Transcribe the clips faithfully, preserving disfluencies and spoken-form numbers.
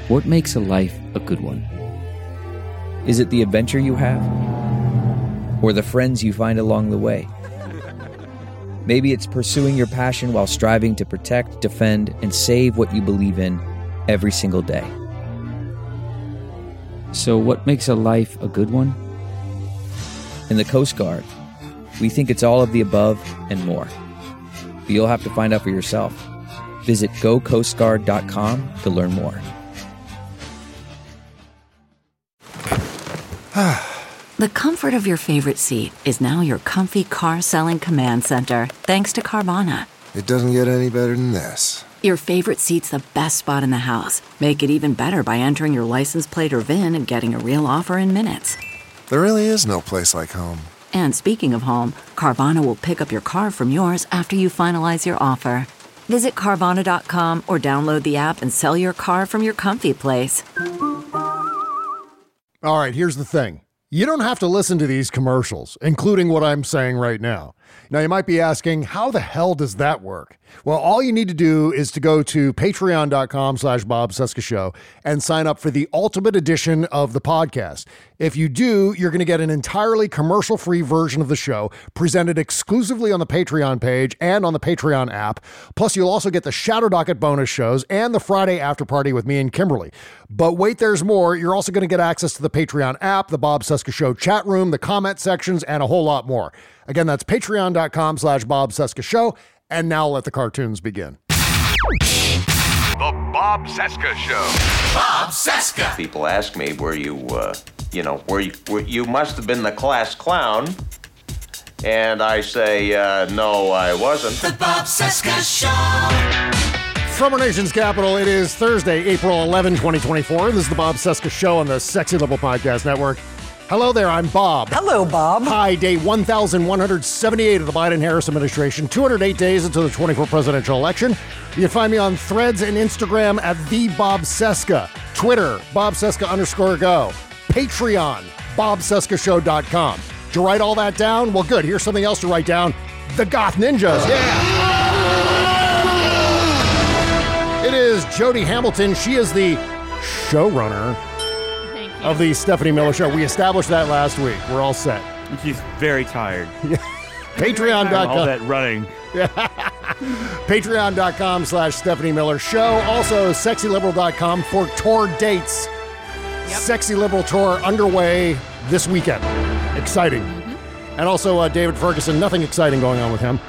What makes a life a good one? Is it the adventure you have? Or the friends you find along the way? Maybe it's pursuing your passion while striving to protect, defend, and save what you believe in every single day. So what makes a life a good one? In the Coast Guard, we think it's all of the above and more. But you'll have to find out for yourself. Visit go coast guard dot com to learn more. The comfort of your favorite seat is now your comfy car-selling command center, thanks to Carvana. It doesn't get any better than this. Your favorite seat's the best spot in the house. Make it even better by entering your license plate or V I N and getting a real offer in minutes. There really is no place like home. And speaking of home, Carvana will pick up your car from yours after you finalize your offer. Visit Carvana dot com or download the app and sell your car from your comfy place. All right, here's the thing. You don't have to listen to these commercials, including what I'm saying right now. Now, you might be asking, how the hell does that work? Well, all you need to do is to go to patreon dot com slash Bob Cesca Show and sign up for the ultimate edition of the podcast. If you do, you're going to get an entirely commercial-free version of the show presented exclusively on the Patreon page and on the Patreon app. Plus, you'll also get the Shadow Docket bonus shows and the Friday after party with me and Kimberly. But wait, there's more. You're also going to get access to the Patreon app, the Bob Cesca Show chat room, the comment sections, and a whole lot more. Again, that's patreon dot com slash Bob Cesca Show. And now let the cartoons begin. The Bob Cesca Show. Bob Cesca. People ask me, were you, uh, you know, were you, were, you must have been the class clown. And I say, uh, no, I wasn't. The Bob Cesca Show. From our nation's capital, it is Thursday, April eleventh, twenty twenty-four. This is the Bob Cesca Show on the Sexy Liberal Podcast Network. Hello there, I'm Bob. Hello, Bob. Hi, day one thousand one hundred seventy-eight of the Biden-Harris administration, two hundred eight days until the twenty-fourth presidential election. You can find me on Threads and Instagram at the Bob Cesca, Twitter, Bob Cesca underscore go, Patreon, bob cesca show dot com. Did you write all that down? Well, good. Here's something else to write down. The Goth Ninjas. Yeah. It is Jody Hamilton. She is the showrunner of the Stephanie Miller Show. We established that last week. We're all set. She's very tired. Patreon dot com. All that running. Patreon dot com slash Stephanie Miller Show. Also, sexy liberal dot com for tour dates. Yep. Sexy Liberal Tour underway this weekend. Exciting. Mm-hmm. And also, uh, David Ferguson, nothing exciting going on with him.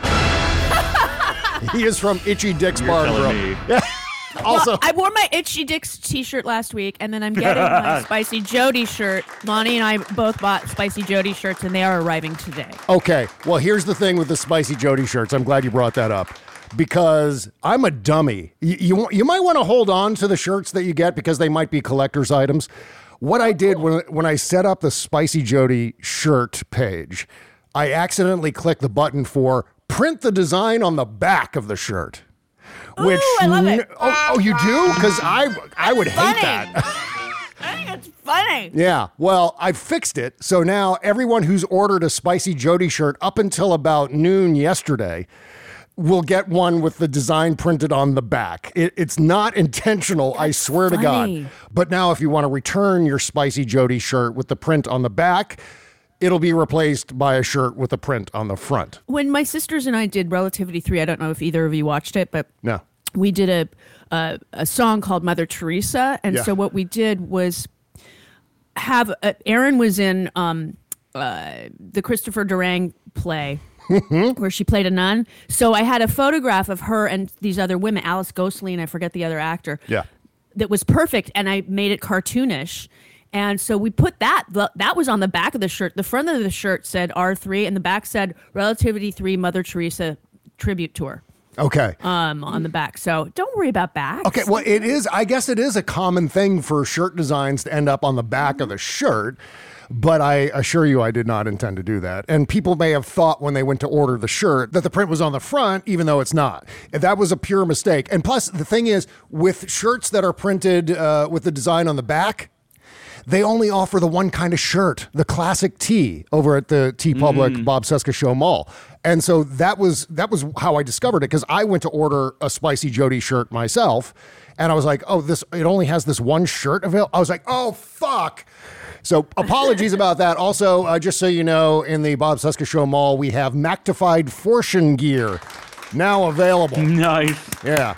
He is from Itchy Dick's You're Bar and telling Grill. me. Also, well, I wore my Itchy Dick's t-shirt last week, and then I'm getting my Spicy Jody shirt. Lonnie and I both bought Spicy Jody shirts, and they are arriving today. Okay, well, here's the thing with the Spicy Jody shirts. I'm glad you brought that up, because I'm a dummy. You, you, you might want to hold on to the shirts that you get, because they might be collector's items. What I did when, when I set up the Spicy Jody shirt page, I accidentally clicked the button for print the design on the back of the shirt. Which, Ooh, I love it. Oh, oh, you do? Because I, I would funny. hate that. I think it's funny. Yeah, well, I fixed it. So now everyone who's ordered a Spicy Jody shirt up until about noon yesterday will get one with the design printed on the back. It, it's not intentional, That's I swear funny. to God. But now if you want to return your Spicy Jody shirt with the print on the back, it'll be replaced by a shirt with a print on the front. When my sisters and I did Relativity three, I don't know if either of you watched it, but no. we did a a, a song called Mother Teresa. And yeah. so what we did was have, uh, Erin was in um, uh, the Christopher Durang play where she played a nun. So I had a photograph of her and these other women, Alice Ghostley and I forget the other actor. Yeah. That was perfect. And I made it cartoonish. And so we put that, that was on the back of the shirt. The front of the shirt said R three and the back said Relativity three Mother Teresa Tribute Tour. Okay. Um, on the back. So don't worry about backs. Okay, well, it is, I guess it is a common thing for shirt designs to end up on the back mm-hmm. of the shirt, but I assure you I did not intend to do that. And people may have thought when they went to order the shirt that the print was on the front, even though it's not. That was a pure mistake. And plus, the thing is, with shirts that are printed uh, with the design on the back, they only offer the one kind of shirt, the classic tee, over at the T Public mm. Bob Cesca Show Mall. And so that was that was how I discovered it, because I went to order a Spicy Jody shirt myself, and I was like, oh, this it only has this one shirt available. I was like, oh, fuck. So apologies about that. Also, uh, just so you know, in the Bob Cesca Show Mall, we have Magnified Fortune gear now available. Nice. Yeah.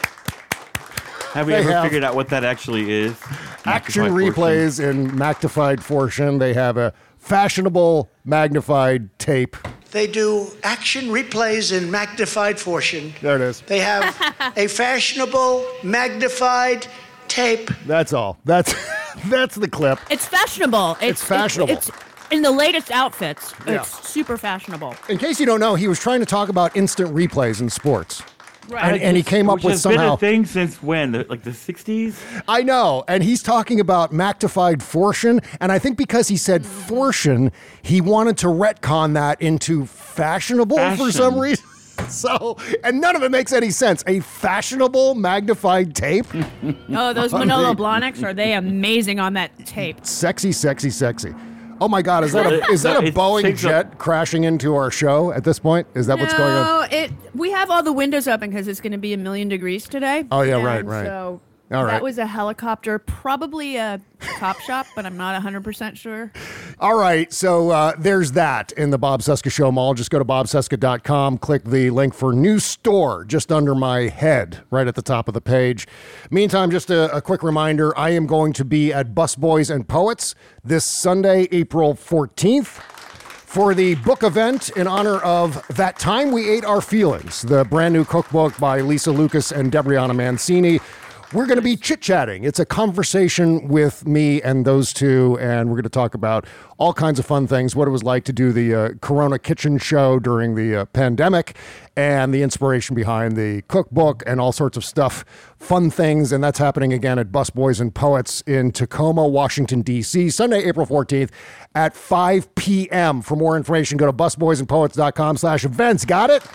Have we they ever have figured out what that actually is? Action Magnified replays Fortune. in Magnified Fortune. They have a fashionable magnified tape. They do action replays in Magnified Fortune. There it is. They have a fashionable magnified tape. That's all. That's that's the clip. It's fashionable. It's, It's fashionable. It's, it's in the latest outfits. Yeah. It's super fashionable. In case you don't know, he was trying to talk about instant replays in sports. Right. And, and he came up Which with has somehow. been a thing since when? The, like the sixties? I know. And he's talking about Magnified Fortune. And I think because he said Fortune, he wanted to retcon that into fashionable Fashion. for some reason. So, and none of it makes any sense. A fashionable magnified tape? Oh, those Manolo Blahniks, are they amazing on that tape? Sexy, sexy, sexy. Oh my God, is that a, is No, that a it Boeing takes a- jet crashing into our show at this point? Is that what's going on? No, it. We have all the windows open because it's going to be a million degrees today. Oh, yeah, right, And right. So All right. that was a helicopter, probably a cop shop, but I'm not one hundred percent sure. All right, so uh, there's that in the Bob Cesca Show Mall. Just go to bob cesca dot com, click the link for new store just under my head, right at the top of the page. Meantime, just a, a quick reminder, I am going to be at Busboys and Poets this Sunday, April fourteenth, for the book event in honor of That Time We Ate Our Feelings, the brand new cookbook by Lisa Lucas and Debriana Mancini. We're going to be chit-chatting. It's a conversation with me and those two, and we're going to talk about all kinds of fun things, what it was like to do the uh, Corona Kitchen show during the uh, pandemic, and the inspiration behind the cookbook and all sorts of stuff, fun things, and that's happening again at Busboys and Poets in Tacoma, Washington, D C, Sunday, April fourteenth at five p.m. For more information, go to busboysandpoets.com slash events. Got it?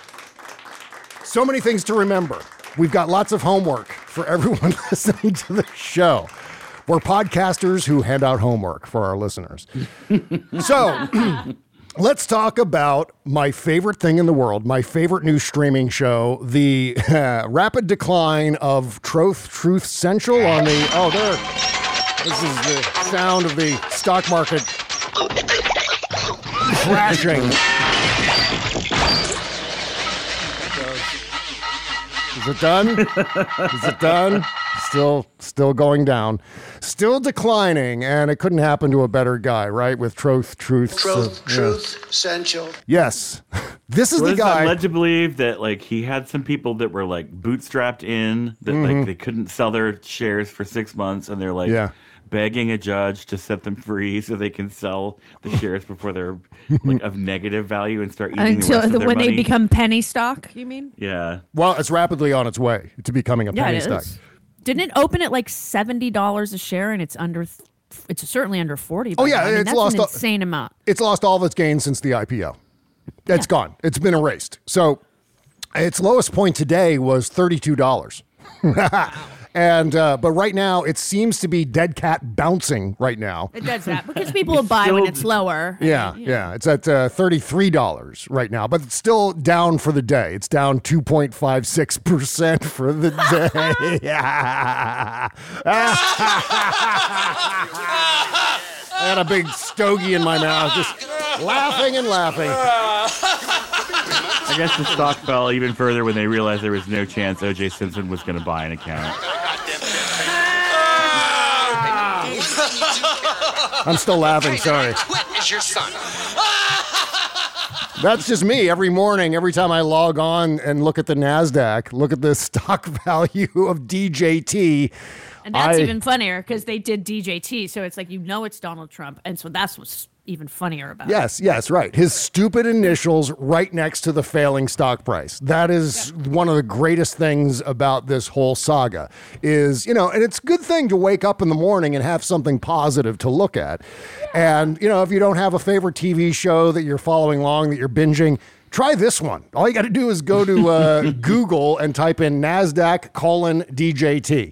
So many things to remember. We've got lots of homework for everyone listening to the show. We're podcasters who hand out homework for our listeners. So let's talk about my favorite thing in the world, my favorite new streaming show, the uh, rapid decline of Truth Truth Central on the, oh, there, this is the sound of the stock market crashing. Is it done? Is it done? Still, still going down. Still declining, and it couldn't happen to a better guy, right? With Truth, Truth, Truth, uh, truth, essential. Yes. This is So the is guy. I'm led to believe that like he had some people that were like bootstrapped in, that Mhm. like they couldn't sell their shares for six months, and they're like Yeah. begging a judge to set them free so they can sell the shares before they're like of negative value and start eating the Until rest of the, their when money. they become penny stock, you mean? Yeah. Well, it's rapidly on its way to becoming a Yeah, penny it stock. is. Didn't it open at like seventy dollars a share, and it's under? Th- it's certainly under forty. Oh, by yeah, now. I mean, it's that's lost an all- insane amount. It's lost all of its gains since the I P O. It's gone. It's been erased. So its lowest point today was thirty-two dollars. And uh, but right now it seems to be dead cat bouncing right now. It does that because people will buy when still- it's lower. Yeah, yeah. It's at uh, thirty-three dollars right now, but it's still down for the day. It's down two point five six percent for the day. Yeah. I had a big stogie in my mouth, just laughing and laughing. I guess the stock fell even further when they realized there was no chance O J Simpson was going to buy an account. I'm still laughing, sorry. Quit is your son. That's just me. Every morning, every time I log on and look at the NASDAQ, look at the stock value of D J T. And that's I- even funnier because they did D J T, so it's like you know it's Donald Trump, and so that's what's even funnier about it. Yes, yes, right. His stupid initials right next to the failing stock price. That is one of the greatest things about this whole saga is, you know, and it's a good thing to wake up in the morning and have something positive to look at. And, you know, if you don't have a favorite T V show that you're following along, that you're binging, try this one. All you got to do is go to uh, Google and type in NASDAQ colon D J T.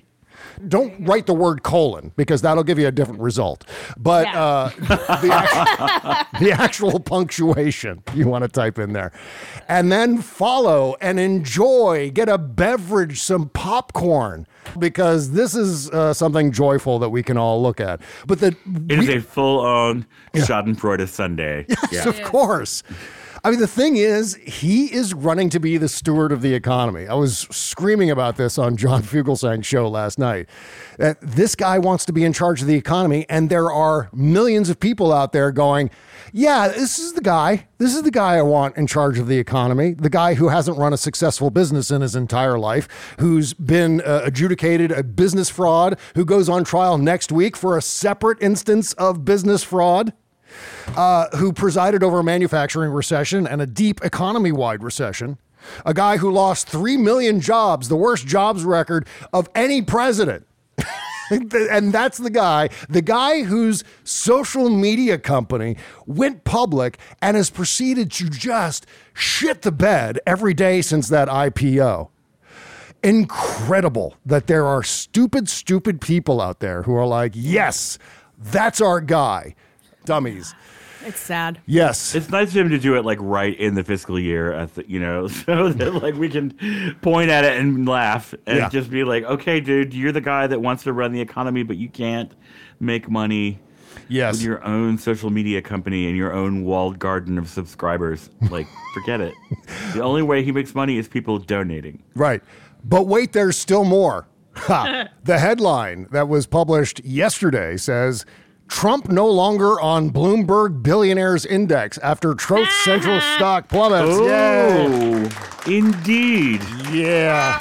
Don't write the word colon because that'll give you a different result. But Yeah. uh, the, actual, the actual punctuation you want to type in there. And then follow and enjoy, get a beverage, some popcorn, because this is uh, something joyful that we can all look at. But the It is a full-on Schadenfreude Sunday. Yes, Yeah. of course. I mean, the thing is, he is running to be the steward of the economy. I was screaming about this on John Fugelsang's show last night. That this guy wants to be in charge of the economy, and there are millions of people out there going, yeah, this is the guy. This is the guy I want in charge of the economy. The guy who hasn't run a successful business in his entire life, who's been uh, adjudicated a business fraud, who goes on trial next week for a separate instance of business fraud. Uh, who presided over a manufacturing recession and a deep economy-wide recession. A guy who lost three million jobs, the worst jobs record of any president. And that's the guy, the guy whose social media company went public and has proceeded to just shit the bed every day since that I P O. Incredible that there are stupid, stupid people out there who are like, yes, that's our guy. Dummies. It's sad. Yes. It's nice of him to do it like right in the fiscal year, at the, you know, so that like we can point at it and laugh and Yeah. just be like, okay, dude, you're the guy that wants to run the economy, but you can't make money Yes. with your own social media company and your own walled garden of subscribers. Like, forget it. The only way he makes money is people donating. Right. But wait, there's still more. Ha. The headline that was published yesterday says, Trump no longer on Bloomberg Billionaires Index after Truth Central stock plummets. Yay. Oh, indeed. Yeah.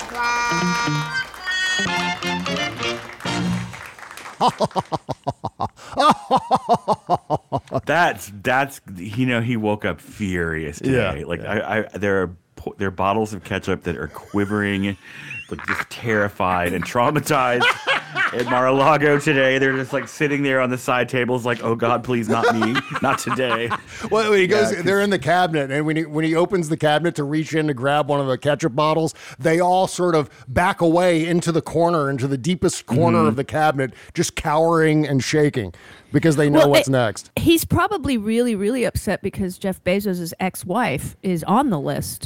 That's that's you know he woke up furious today. Yeah, like yeah. I, I there are po- there are bottles of ketchup that are quivering, like just terrified and traumatized. At Mar-a-Lago today, they're just like sitting there on the side tables, like, "Oh God, please, not me, not today." Well, when he goes, Yeah, 'cause- they're in the cabinet, and when he when he opens the cabinet to reach in to grab one of the ketchup bottles, they all sort of back away into the corner, into the deepest corner Mm-hmm. of the cabinet, just cowering and shaking because they know Well, what's it- next. He's probably really, really upset because Jeff Bezos' ex-wife is on the list.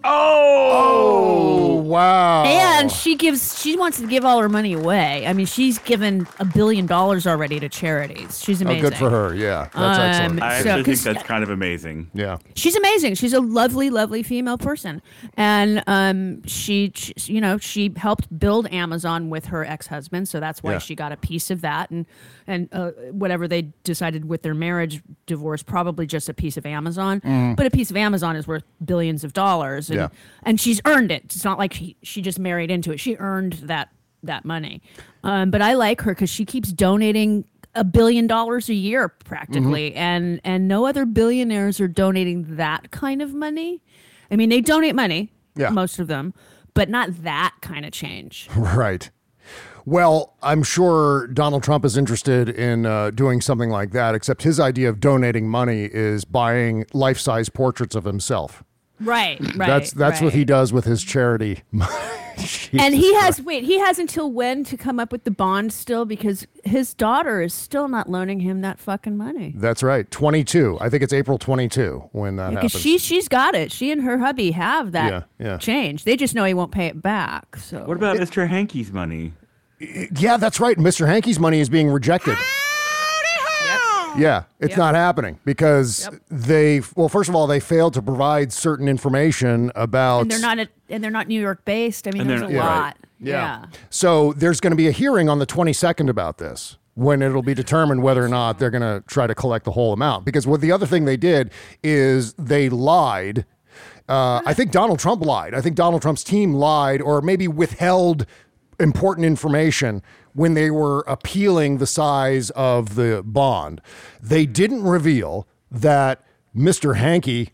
Oh, wow! And she gives, she wants to give all her money away. I mean, she's given a billion dollars already to charities. She's Oh, amazing. good for her. Yeah, that's Um, excellent. I So, actually think 'cause- that's kind of amazing. Yeah. She's amazing. She's a lovely, lovely female person, and um, she, she, you know, she helped build Amazon with her ex-husband, so that's why Yeah. she got a piece of that, and and uh, whatever they decided with their marriage divorce, probably just a piece of Amazon, but a piece of Amazon is worth billions of dollars, and Yeah. and she's earned it. It's not like she, she just married into it. She earned that that money, um, but I like her because she keeps donating a billion dollars a year practically, Mm-hmm. and and no other billionaires are donating that kind of money. I mean, they donate money, Yeah. most of them, but not that kind of change. Right. Well, I'm sure Donald Trump is interested in uh, doing something like that, except his idea of donating money is buying life-size portraits of himself. Right, right. that's that's what right. he does with his charity. And he has wait, he has until when to come up with the bond still because his daughter is still not loaning him that fucking money. That's right. twenty-two. I think it's April twenty-two when that Because happens. she she's got it. She and her hubby have that Yeah, yeah. change. They just know he won't pay it back. So What about Mister Hankey's money? Yeah, that's right. Mister Hankey's money is being rejected. Yeah, it's Yep. not happening because Yep. they, well, first of all, they failed to provide certain information about. and they're not a, and they're not New York based. I mean, And there's they're a not- yeah, lot. Yeah. So there's going to be a hearing on the twenty-second about this when it'll be determined whether or not they're going to try to collect the whole amount. Because what the other thing they did is they lied. Uh, I think Donald Trump lied. I think Donald Trump's team lied or maybe withheld important information when they were appealing the size of the bond. They didn't reveal that Mister Hankey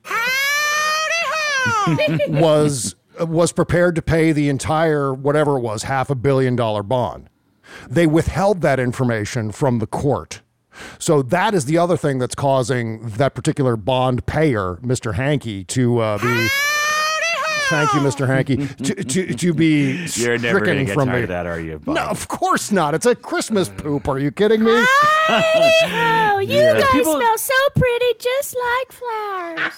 was was prepared to pay the entire whatever it was half a billion dollar bond. They withheld that information from the court. So that is the other thing that's causing that particular bond payer, Mister Hankey, to uh, be Thank you, Mister Hanky. To to, to be You're never going to stricken get from tired me. of that, are you, Bob? No, of course not. It's a Christmas poop. Are you kidding me? Oh, you Yeah. guys People- smell so pretty, just like flowers.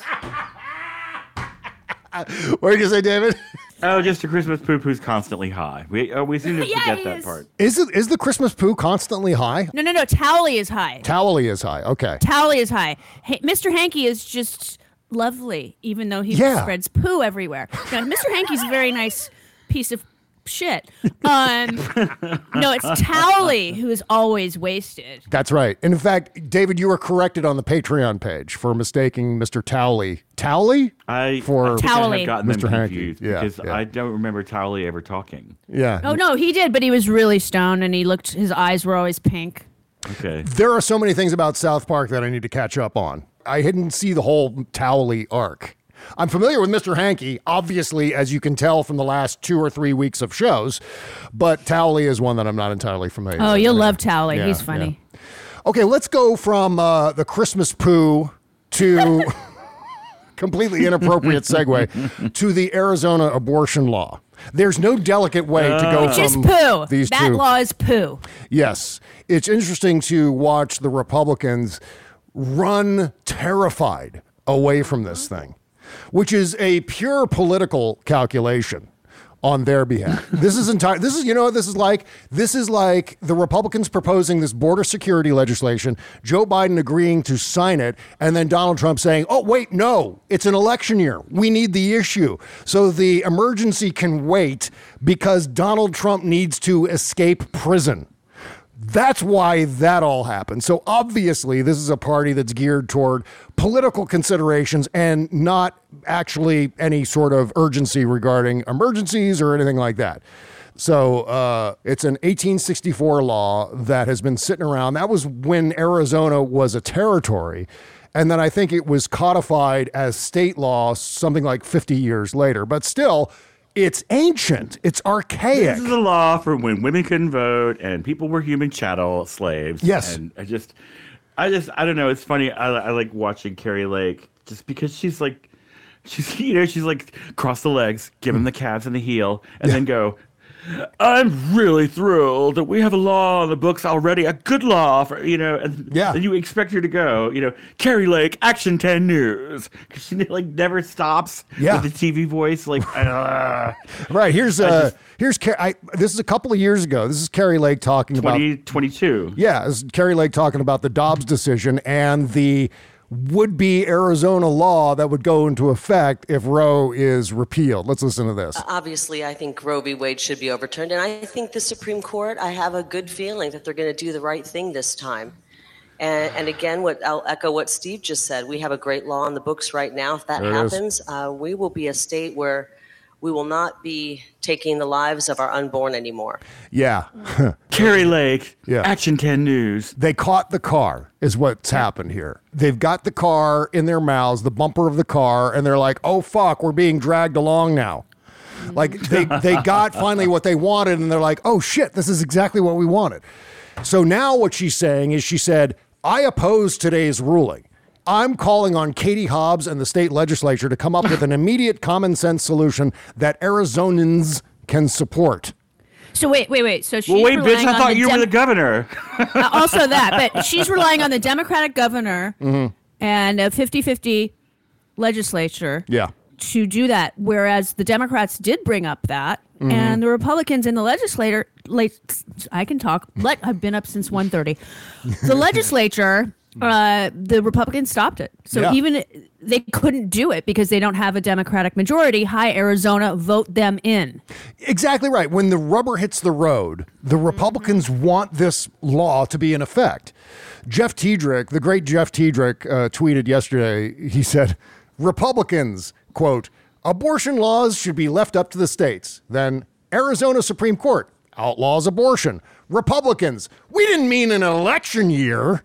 What did you say, David? Oh, just a Christmas poop who's constantly high. We oh, we seem to Yeah, forget he that is. part. Is it is the Christmas poo constantly high? No, no, no. Towley is high. Towley is high. Okay. Towley is high. Hey, Mister Hanky is just lovely, even though he Yeah. spreads poo everywhere. Now, Mister Hanky's a very nice piece of shit. Um, no, it's Towley who is always wasted. That's right. And in fact, David, you were corrected on the Patreon page for mistaking Mister Towley. Towley? I, For I think I Towley. have gotten Mister them Hanky. confused Yeah, because yeah. I don't remember Towley ever talking. Yeah. Oh no, he did, but he was really stoned, and he looked. His eyes were always pink. Okay. There are so many things about South Park that I need to catch up on. I didn't see the whole Towley arc. I'm familiar with Mister Hanky, obviously, as you can tell from the last two or three weeks of shows, but Towley is one that I'm not entirely familiar Oh, with. you'll love Towley. Yeah, He's funny. yeah. Okay, let's go from uh, the Christmas poo to completely inappropriate segue to the Arizona abortion law. There's no delicate way to go It's just from poo. these That two. law is poo. Yes. It's interesting to watch the Republicans run terrified away from this thing, which is a pure political calculation on their behalf. This is entire this is you know what this is like? This is like the Republicans proposing this border security legislation, Joe Biden agreeing to sign it, and then Donald Trump saying, "Oh, wait, no. It's an election year. We need the issue." So the emergency can wait because Donald Trump needs to escape prison. That's why that all happened. So obviously, this is a party that's geared toward political considerations and not actually any sort of urgency regarding emergencies or anything like that. So uh, it's an eighteen sixty-four law that has been sitting around. That was when Arizona was a territory. And then I think it was codified as state law something like fifty years later. But still, it's ancient. It's archaic. This is a law for when women couldn't vote and people were human chattel slaves. Yes. And I just, I just, I don't know. It's funny. I, I like watching Carrie Lake just because she's like, she's, you know, she's like cross the legs, give him the calves and the heel, and then go, I'm really thrilled that we have a law on the books already, a good law for, you know, and, Yeah. and you expect her to go, you know, Carrie Lake, Action ten News. Because she like never stops Yeah. with the T V voice. Like, uh, Right. Here's I uh just- here's Car- I, this is a couple of years ago. This is Carrie Lake talking about twenty twenty-two. Yeah, this is Carrie Lake talking about the Dobbs decision and the would-be Arizona law that would go into effect if Roe is repealed. Let's listen to this. Obviously, I think Roe v. Wade should be overturned, and I think the Supreme Court, I have a good feeling that they're going to do the right thing this time. And, and again, what I'll echo what Steve just said. We have a great law on the books right now. If that There it is. happens, uh, we will be a state where we will not be taking the lives of our unborn anymore. Yeah. Carrie Lake, Yeah. Action ten News. They caught the car is what's happened here. They've got the car in their mouths, the bumper of the car, and they're like, oh, fuck, we're being dragged along now. Like they, they got finally what they wanted, and they're like, oh, shit, this is exactly what we wanted. So now what she's saying is she said, I oppose today's ruling. I'm calling on Katie Hobbs and the state legislature to come up with an immediate common sense solution that Arizonans can support. So wait, wait, wait. So she's Well, wait, relying bitch, I on thought the you Dem- were the governor. uh, also that, but she's relying on the Democratic governor and a fifty-fifty legislature Yeah. to do that, whereas the Democrats did bring up that, and the Republicans in the legislature, like, I can talk. Let I've been up since one thirty. The legislature, uh, the Republicans stopped it. So Yeah. even they couldn't do it because they don't have a Democratic majority. Hi, Arizona, vote them in. Exactly right. When the rubber hits the road, the Republicans want this law to be in effect. Jeff Tiedrick, the great Jeff Tiedrick, uh, tweeted yesterday, he said, Republicans, quote, abortion laws should be left up to the states. Then Arizona Supreme Court outlaws abortion. Republicans, we didn't mean an election year.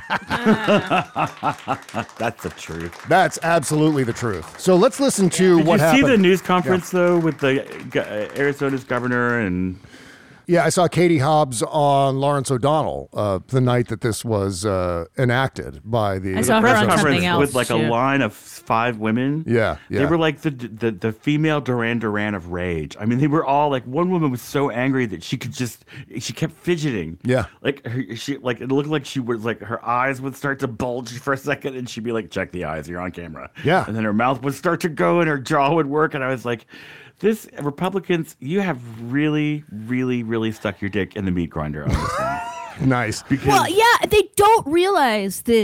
That's the truth. That's absolutely the truth. So let's listen to Did what you happened. see the news conference, though, with the uh, Arizona's governor and... Yeah, I saw Katie Hobbs on Lawrence O'Donnell uh, the night that this was uh, enacted by the I saw her on something else, with like too. a line of five women. Yeah, yeah. They were like the the, the female Duran Duran of rage. I mean, they were all like, one woman was so angry that she could just, she kept fidgeting. Yeah. Like, her, she, like it looked like she was like, her eyes would start to bulge for a second and she'd be like, check the eyes, you're on camera. Yeah. And then her mouth would start to go and her jaw would work. And I was like, this, Republicans, you have really, really, really stuck your dick in the meat grinder on this one. Nice. Because Well, yeah, they don't realize that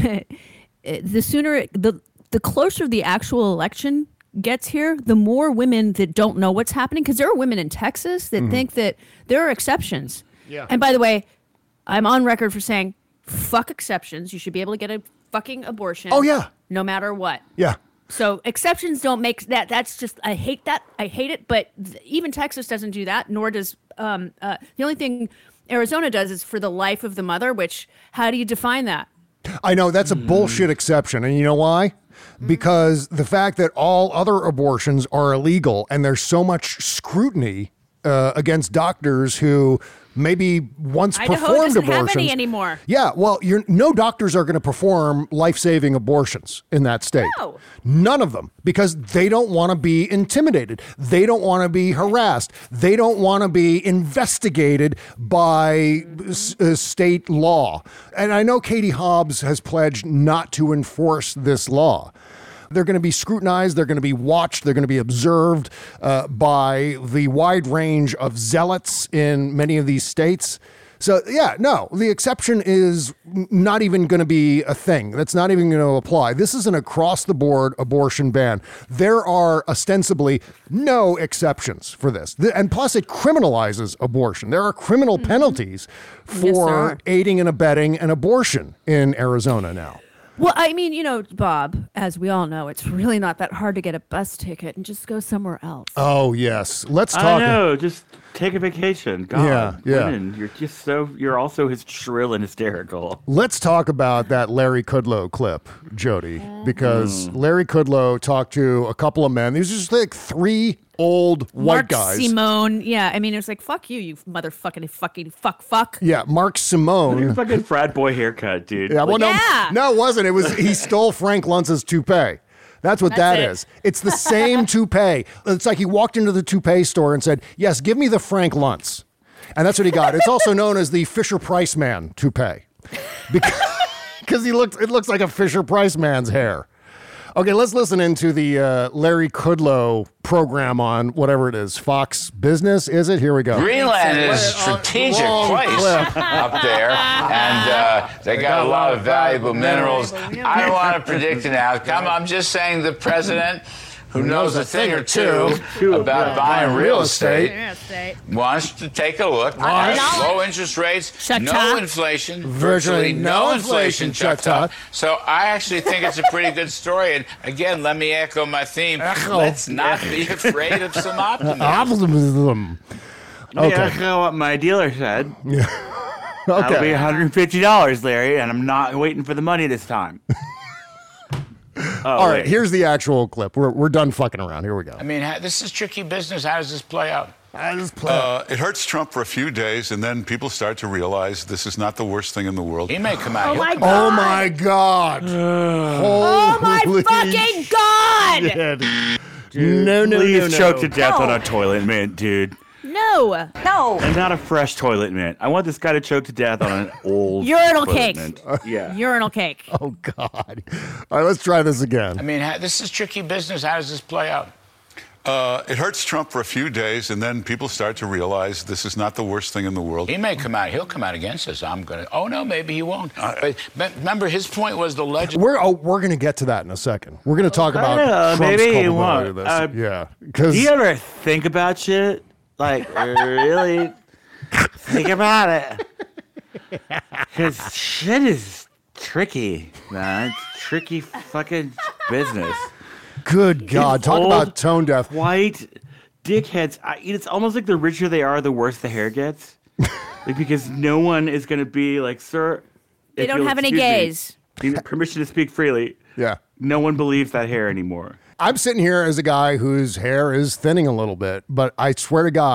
the sooner, the the closer the actual election gets here, the more women that don't know what's happening, because there are women in Texas that Mhm. think that there are exceptions. Yeah. And by the way, I'm on record for saying, fuck exceptions. You should be able to get a fucking abortion. Oh, yeah. No matter what. Yeah. So exceptions don't make that. That's just, I hate that. I hate it. But th- even Texas doesn't do that, nor does um, uh, the only thing Arizona does is for the life of the mother, which, how do you define that? I know that's a bullshit exception. And you know why? Because the fact that all other abortions are illegal and there's so much scrutiny uh, against doctors who maybe once Idaho performed doesn't abortions. have any anymore. Yeah, well, you're, no doctors are going to perform life-saving abortions in that state. No. None of them, because they don't want to be intimidated. They don't want to be harassed. They don't want to be investigated by s- uh, state law. And I know Katie Hobbs has pledged not to enforce this law. They're going to be scrutinized. They're going to be watched. They're going to be observed uh, by the wide range of zealots in many of these states. So, yeah, no, the exception is not even going to be a thing. That's not even going to apply. This is an across-the-board abortion ban. There are ostensibly no exceptions for this. The- And plus, it criminalizes abortion. There are criminal penalties Yes, there for are. aiding and abetting an abortion in Arizona now. Well, I mean, you know, Bob, as we all know, it's really not that hard to get a bus ticket and just go somewhere else. Oh, yes. Let's talk. I know, just take a vacation. God, Yeah, yeah. women, you're just so, you're also his shrill and hysterical. Let's talk about that Larry Kudlow clip, Jody, because Larry Kudlow talked to a couple of men. These are just like three old white Mark guys. Simone, yeah. I mean, it was like, fuck you, you motherfucking fucking fuck fuck. Yeah, Mark Your Simone. fucking frat boy haircut, dude. Yeah, well, no, Yeah. no, it wasn't. It was he stole Frank Luntz's toupee. That's what That's that it. is. It's the same toupee. It's like he walked into the toupee store and said, "Yes, give me the Frank Luntz," and that's what he got. It's also known as the Fisher Price Man toupee because because he looked. It looks like a Fisher Price man's hair. Okay, let's listen into the uh, Larry Kudlow program on whatever it is. Fox Business, is it? Here we go. Greenland is a strategic Wrong place clip. up there, and uh, they got a lot of valuable minerals. I don't want to predict an outcome. I'm just saying the president, who knows a thing or two about buying real estate, wants to take a look. Wants. Low interest rates, Shut no up. inflation, Virtually virtually no no inflation, inflation, Chuck Chuck Todd. So I actually think it's a pretty good story. And again, let me echo my theme. Echo. Let's not be afraid of some optimism. Optimism. Okay. Okay. Yeah, what my dealer said. That'll be Okay. one hundred fifty dollars, Larry, and I'm not waiting for the money this time. Oh, All right, wait. here's the actual clip. We're, we're done fucking around. Here we go. I mean, ha- this is tricky business. How does this play out? Uh, it hurts Trump for a few days, and then people start to realize this is not the worst thing in the world. He may come out. Oh He'll my come God. Oh my God. Oh my Holy fucking God! shit. No, no, Please no, no. choke to death No. on a toilet mint, dude. No. No. And not a fresh toilet mint. I want this guy to choke to death on an old Urinal toilet cake. mint. Yeah. Urinal cake. Oh, God. All right, let's try this again. I mean, ha- this is tricky business. How does this play out? Uh, it hurts Trump for a few days, and then people start to realize this is not the worst thing in the world. He may come out. He'll come out against us. I'm gonna. Oh no, maybe he won't. But, but remember, his point was the legend. We're oh, we're going to get to that in a second. We're going to talk about I don't know, Trump's maybe he culpability won't. of Uh, this. yeah. Because Do you ever think about shit? Like, really think about it? Because shit is tricky, man. It's tricky fucking business. good God, talk old about tone deaf. White dickheads. I, it's almost like the richer they are, the worse the hair gets. Like, because no one is going to be like, sir. They if don't you'll have any excuse me, gays. you need permission to speak freely. Yeah. No one believes that hair anymore. I'm sitting here as a guy whose hair is thinning a little bit, but I swear to God,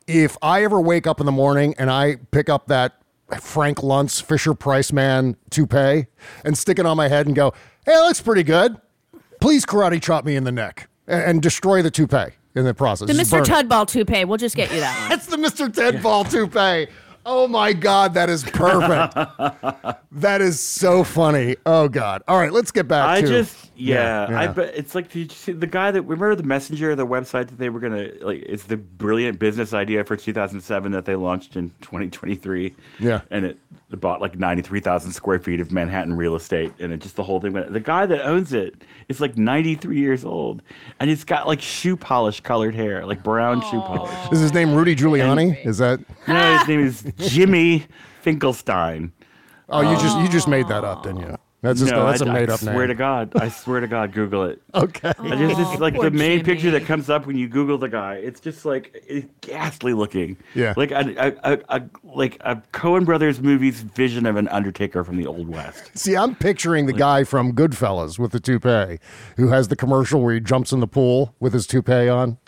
if I ever wake up in the morning and I pick up that Frank Luntz Fisher Price Man toupee and stick it on my head and go, hey, it looks pretty good. Please karate chop me in the neck and, and destroy the toupee in the process. The Just Mister burn it. Tudball toupee. We'll just get you that one. That's the Mister Tudball toupee. Oh my God, that is perfect. That is so funny. Oh God. All right, let's get back I to. just yeah, yeah. I bet it's like did you see the guy that remember the Messenger, the website that they were gonna like. It's the brilliant business idea for two thousand seven that they launched in twenty twenty-three. Yeah, and it, it bought like ninety-three thousand square feet of Manhattan real estate, and it just the whole thing. Went, the guy that owns it is like ninety-three years old, and he's got like shoe polish colored hair, like brown shoe polish. Is his name Rudy Giuliani? Is that? No, his name is Jimmy Finkelstein. Oh, you just you just made that up, didn't you? That's just no, that's I, a made I up name. swear to God, I swear to God, Google it. Okay. I just, it's like poor the main Jimmy. picture that comes up when you Google the guy. It's just like it's ghastly looking. Yeah. Like a, a, a, a like a Coen Brothers movie's vision of an Undertaker from the Old West. See, I'm picturing the guy from Goodfellas with the toupee, who has the commercial where he jumps in the pool with his toupee on.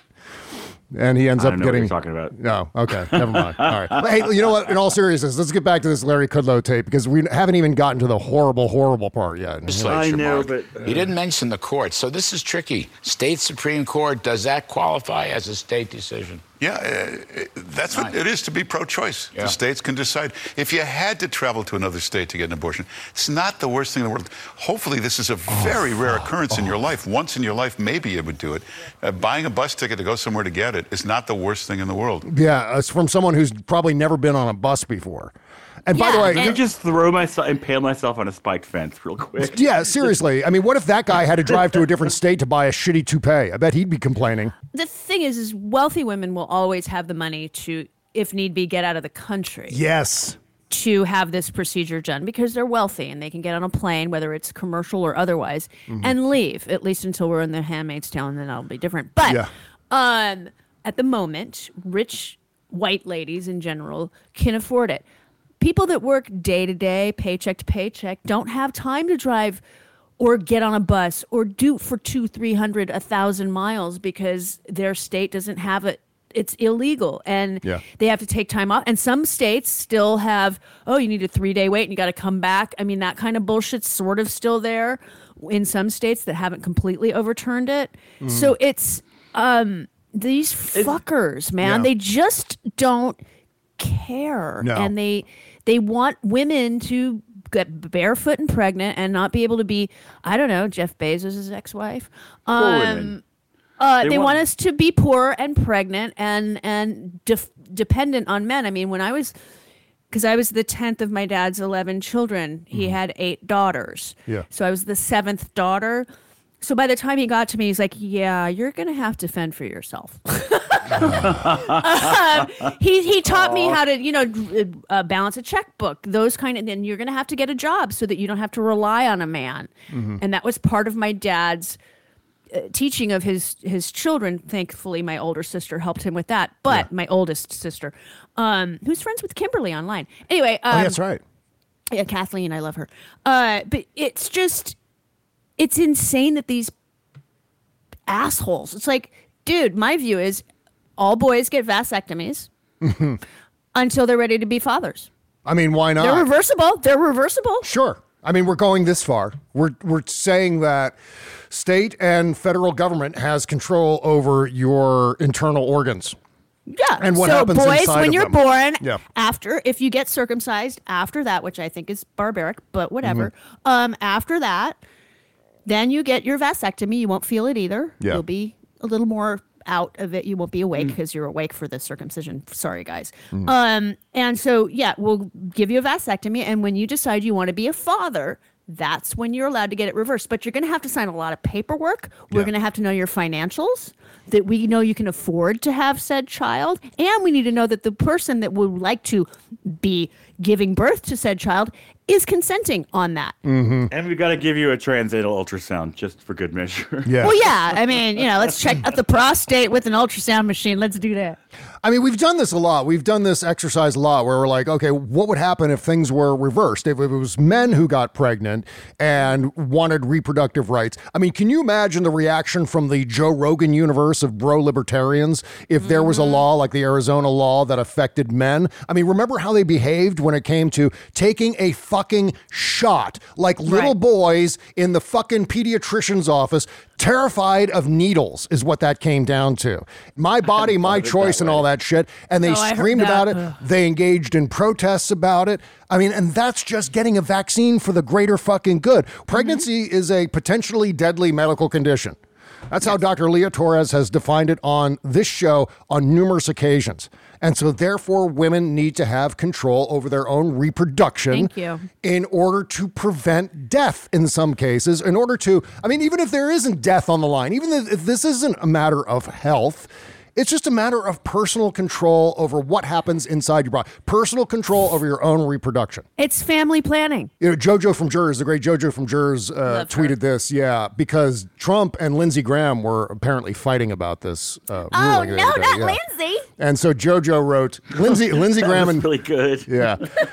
And he ends I up don't know getting. what you're talking about. No, okay, never mind. All right. But hey, you know what? In all seriousness, let's get back to this Larry Kudlow tape because we haven't even gotten to the horrible, horrible part yet. Legislature, I know, Mark. but, uh, You didn't mention the court, so this is tricky. State Supreme Court, does that qualify as a state decision? Yeah, uh, that's what it is to be pro-choice. Yeah. The states can decide. If you had to travel to another state to get an abortion, it's not the worst thing in the world. Hopefully, this is a very rare occurrence in your life. Once in your life, maybe you would do it. Uh, buying a bus ticket to go somewhere to get it is not the worst thing in the world. Yeah, it's from someone who's probably never been on a bus before. And by the Yeah, way, I could just throw myself, impale myself on a spiked fence real quick. yeah, seriously. I mean, what if that guy had to drive to a different state to buy a shitty toupee? I bet he'd be complaining. The thing is, is wealthy women will always have the money to, if need be, get out of the country. Yes. To have this procedure done because they're wealthy and they can get on a plane, whether it's commercial or otherwise, Mhm. and leave, at least until we're in the Handmaid's Tale, and then that'll be different. But Yeah. um, at the moment, rich white ladies in general can afford it. People that work day to day, paycheck to paycheck, don't have time to drive or get on a bus or do for two, three hundred, a thousand miles because their state doesn't have it. It's illegal, and Yeah. they have to take time off. And some states still have, oh, you need a three day wait and you got to come back. I mean, that kind of bullshit's sort of still there in some states that haven't completely overturned it. Mm. So it's um, these fuckers, man. Yeah. They just don't care, No. and they they want women to get barefoot and pregnant and not be able to be, I don't know, Jeff Bezos' ex-wife. Poor women. Um, uh, They they, want- want us to be poor and pregnant and and def- dependent on men. I mean, when I was, because I was the tenth of my dad's eleven children, he had eight daughters. Yeah. So I was the seventh daughter. So by the time he got to me, he's like, "Yeah, you're gonna have to fend for yourself." um, he he taught me how to, you know, d- uh, balance a checkbook, those kind of. And you're gonna have to get a job so that you don't have to rely on a man. Mhm. And that was part of my dad's uh, teaching of his his children. Thankfully, my older sister helped him with that. But my oldest sister, um, who's friends with Kimberly online. Anyway, um, oh, that's right. Yeah, Kathleen, I love her. Uh, but it's just, it's insane that these assholes. It's like, dude, my view is all boys get vasectomies until they're ready to be fathers. I mean, why not? They're reversible. They're reversible. Sure. I mean, we're going this far. We're we're saying that state and federal government has control over your internal organs. Yeah. And what so happens boys, inside when of you're them. born, Yeah. after, if you get circumcised after that, which I think is barbaric, but whatever. Mm-hmm. Um, after that, then you get your vasectomy. You won't feel it either. Yeah. You'll be a little more out of it. You won't be awake Mm. because you're awake for the circumcision. Sorry, guys. Mm. Um, and so, yeah, we'll give you a vasectomy. And when you decide you want to be a father, that's when you're allowed to get it reversed. But you're going to have to sign a lot of paperwork. We're Yeah. going to have to know your financials, that we know you can afford to have said child. And we need to know that the person that would like to be giving birth to said child is consenting on that. Mm-hmm. And we've got to give you a transanal ultrasound just for good measure. Yeah. Well, yeah. I mean, you know, let's check out the prostate with an ultrasound machine. Let's do that. I mean, we've done this a lot. We've done this exercise a lot where we're like, okay, what would happen if things were reversed? If it was men who got pregnant and wanted reproductive rights. I mean, can you imagine the reaction from the Joe Rogan universe of bro libertarians if there was a law like the Arizona law that affected men? I mean, remember how they behaved when it came to taking a fucking shot like little Right. boys in the fucking pediatrician's office, terrified of needles is what that came down to. My body, my choice and all that shit. And they Oh, I heard screamed that. about it. Ugh. They engaged in protests about it. I mean, and that's just getting a vaccine for the greater fucking good. Pregnancy Mm-hmm. is a potentially deadly medical condition. That's how Doctor Leah Torres has defined it on this show on numerous occasions. And so therefore women need to have control over their own reproduction Thank you. in order to prevent death in some cases, in order to, I mean, even if there isn't death on the line, even if this isn't a matter of health, it's just a matter of personal control over what happens inside your body, personal control over your own reproduction. It's family planning. You know, JoJo from Jers, the great JoJo from Jers, uh, Love her. tweeted this, yeah, because Trump and Lindsey Graham were apparently fighting about this. Uh, Oh, ruling the no, other day, not yeah. Lindsay. And so JoJo wrote, Lindsey, Lindsey That Graham was and really good. yeah.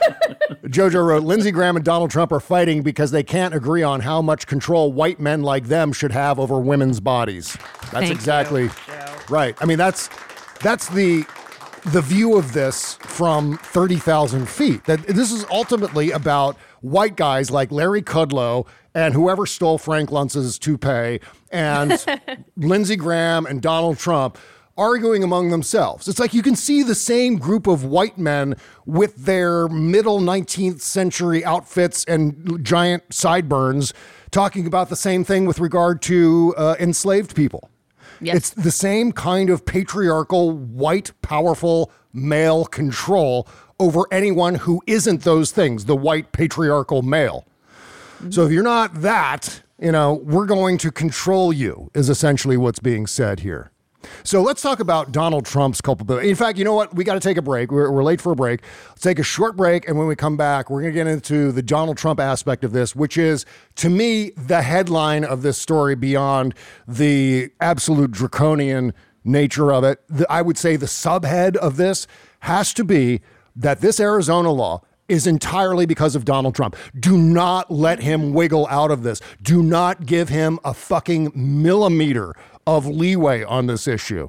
JoJo wrote, Lindsey Graham and Donald Trump are fighting because they can't agree on how much control white men like them should have over women's bodies. That's Thank exactly you, right. I mean, that's that's the the view of this from thirty thousand feet. That this is ultimately about white guys like Larry Kudlow and whoever stole Frank Luntz's toupee and Lindsey Graham and Donald Trump arguing among themselves. It's like you can see the same group of white men with their middle nineteenth century outfits and giant sideburns talking about the same thing with regard to uh, enslaved people. Yes. It's the same kind of patriarchal, white, powerful male control over anyone who isn't those things, the white patriarchal male. So if you're not that, you know, we're going to control you is essentially what's being said here. So let's talk about Donald Trump's culpability. In fact, you know what? We got to take a break. We're, we're late for a break. Let's take a short break. And when we come back, we're going to get into the Donald Trump aspect of this, which is, to me, the headline of this story beyond the absolute draconian nature of it. The, I would say the subhead of this has to be that this Arizona law is entirely because of Donald Trump. Do not let him wiggle out of this. Do not give him a fucking millimeter of leeway on this issue.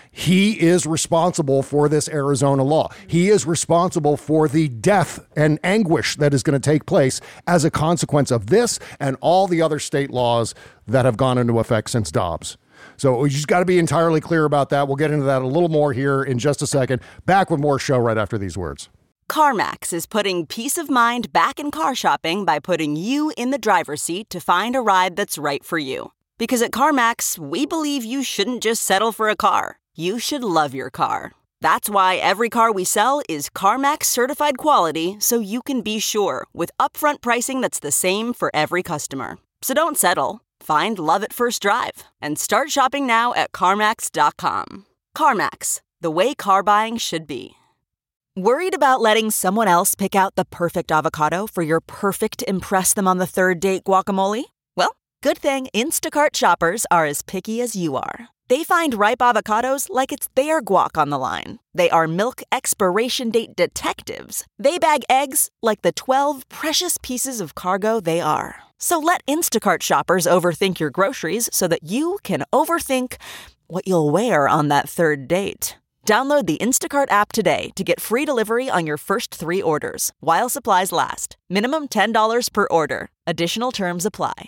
He is responsible for this Arizona law. He is responsible for the death and anguish that is going to take place as a consequence of this and all the other state laws that have gone into effect since Dobbs. So we just got to be entirely clear about that. We'll get into that a little more here in just a second. Back with more show right after these words. CarMax is putting peace of mind back in car shopping by putting you in the driver's seat to find a ride that's right for you. Because at CarMax, we believe you shouldn't just settle for a car. You should love your car. That's why every car we sell is CarMax certified quality, so you can be sure with upfront pricing that's the same for every customer. So don't settle. Find love at first drive and start shopping now at CarMax dot com. CarMax, the way car buying should be. Worried about letting someone else pick out the perfect avocado for your perfect impress them on the third date guacamole? Well, good thing Instacart shoppers are as picky as you are. They find ripe avocados like it's their guac on the line. They are milk expiration date detectives. They bag eggs like the twelve precious pieces of cargo they are. So let Instacart shoppers overthink your groceries so that you can overthink what you'll wear on that third date. Download the Instacart app today to get free delivery on your first three orders, while supplies last. Minimum ten dollars per order. Additional terms apply.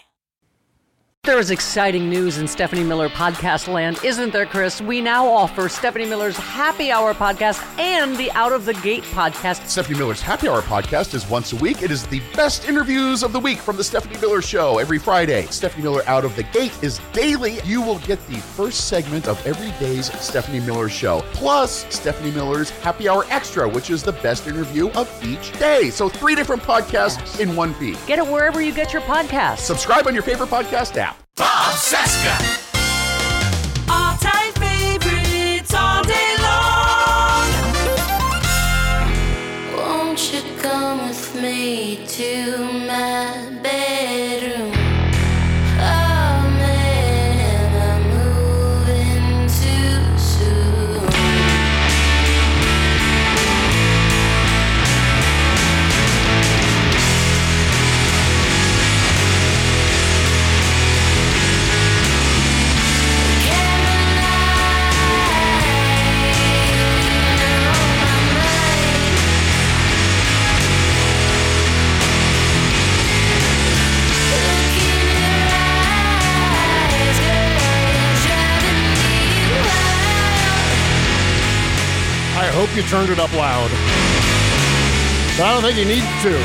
There is exciting news in Stephanie Miller podcast land, isn't there, Chris? We now offer Stephanie Miller's Happy Hour podcast and the Out of the Gate podcast. Stephanie Miller's Happy Hour podcast is once a week. It is the best interviews of the week from the Stephanie Miller Show every Friday. Stephanie Miller Out of the Gate is daily. You will get the first segment of every day's Stephanie Miller Show, plus Stephanie Miller's Happy Hour Extra, which is the best interview of each day. So three different podcasts in one feed. Get it wherever you get your podcasts. Subscribe on your favorite podcast app. Bob Cesca. All-time favorites all day long. Won't you come with me to my bedroom? Oh man, am I moving too soon? I hope you turned it up loud. But I don't think you need to,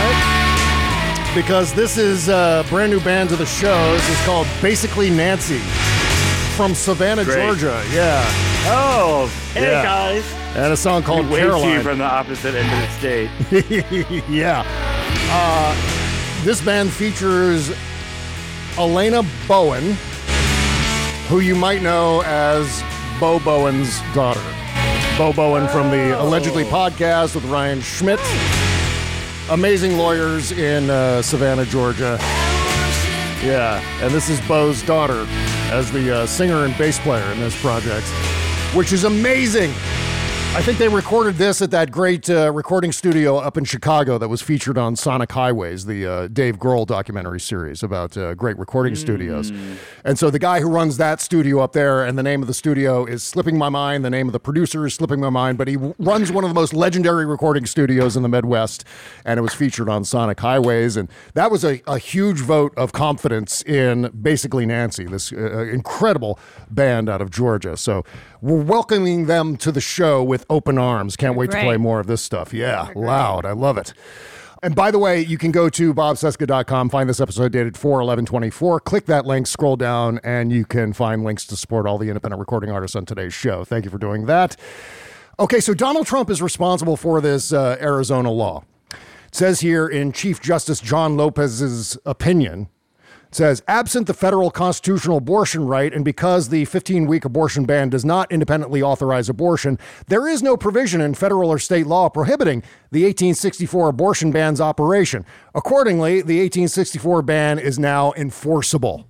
right? Because this is a brand new band to the show. This is called Basically Nancy from Savannah, Great. Georgia. Yeah. Oh, hey Yeah. guys. And a song called We waved to Caroline. you from the opposite end of the state. Yeah. Uh, this band features Elena Bowen, who you might know as Bo Bowen's daughter. Bo Bowen from the Allegedly podcast with Ryan Schmidt. Amazing lawyers in uh, Savannah, Georgia. Yeah, and this is Bo's daughter as the uh, singer and bass player in this project, which is amazing. I think they recorded this at that great uh, recording studio up in Chicago that was featured on Sonic Highways, the uh, Dave Grohl documentary series about uh, great recording mm. studios. And so the guy who runs that studio up there, and the name of the studio is slipping my mind, the name of the producer is slipping my mind, but he w- runs one of the most legendary recording studios in the Midwest, and it was featured on Sonic Highways. And that was a, a huge vote of confidence in Basically Nancy, this uh, incredible band out of Georgia. So we're welcoming them to the show with open arms. Can't wait Great. to play more of this stuff. Yeah, loud. I love it. And by the way, you can go to bob cesca dot com, find this episode dated four eleven twenty-four. Click that link, scroll down, and you can find links to support all the independent recording artists on today's show. Thank you for doing that. Okay, so Donald Trump is responsible for this uh, Arizona law. It says here in Chief Justice John Lopez's opinion, it says, absent the federal constitutional abortion right, and because the fifteen-week abortion ban does not independently authorize abortion, there is no provision in federal or state law prohibiting the eighteen sixty-four abortion ban's operation. Accordingly, the eighteen sixty-four ban is now enforceable.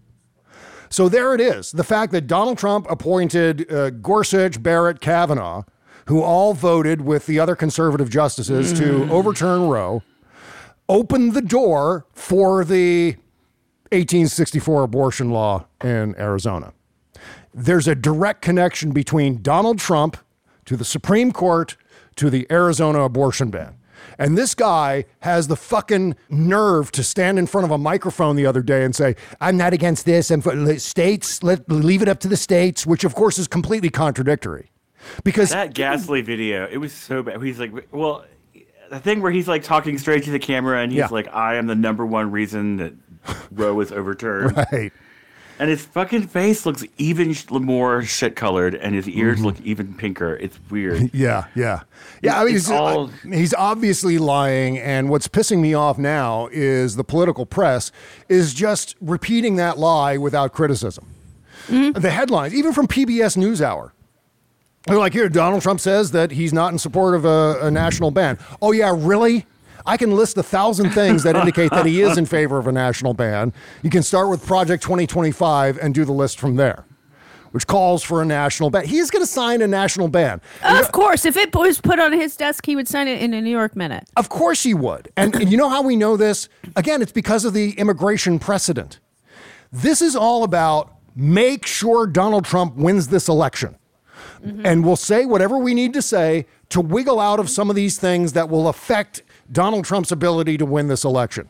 So there it is. The fact that Donald Trump appointed uh, Gorsuch, Barrett, Kavanaugh, who all voted with the other conservative justices mm. to overturn Roe, opened the door for the eighteen sixty-four abortion law in Arizona. There's a direct connection between Donald Trump to the Supreme Court to the Arizona abortion ban. And this guy has the fucking nerve to stand in front of a microphone the other day and say, I'm not against this. I'm for states, let, leave it up to the states, which of course is completely contradictory. Because that Gasly video, it was so bad. He's like, well, the thing where he's like talking straight to the camera and he's Yeah. like, I am the number one reason that Roe was overturned. Right. And his fucking face looks even sh- more shit colored, and his ears Mhm. look even pinker. It's weird. Yeah, yeah. Yeah, I mean, It's he's, all- he's obviously lying, and what's pissing me off now is the political press is just repeating that lie without criticism. The headlines, even from P B S NewsHour, they're like, here, Donald Trump says that he's not in support of a, a national ban. Oh, yeah, really? I can list a thousand things that indicate that he is in favor of a national ban. You can start with Project twenty twenty-five and do the list from there, which calls for a national ban. He's going to sign a national ban. Of course, if it was put on his desk, he would sign it in a New York minute. Of course he would. And, and you know how we know this? Again, it's because of the immigration precedent. This is all about make sure Donald Trump wins this election. Mm-hmm. And we'll say whatever we need to say to wiggle out of some of these things that will affect Donald Trump's ability to win this election.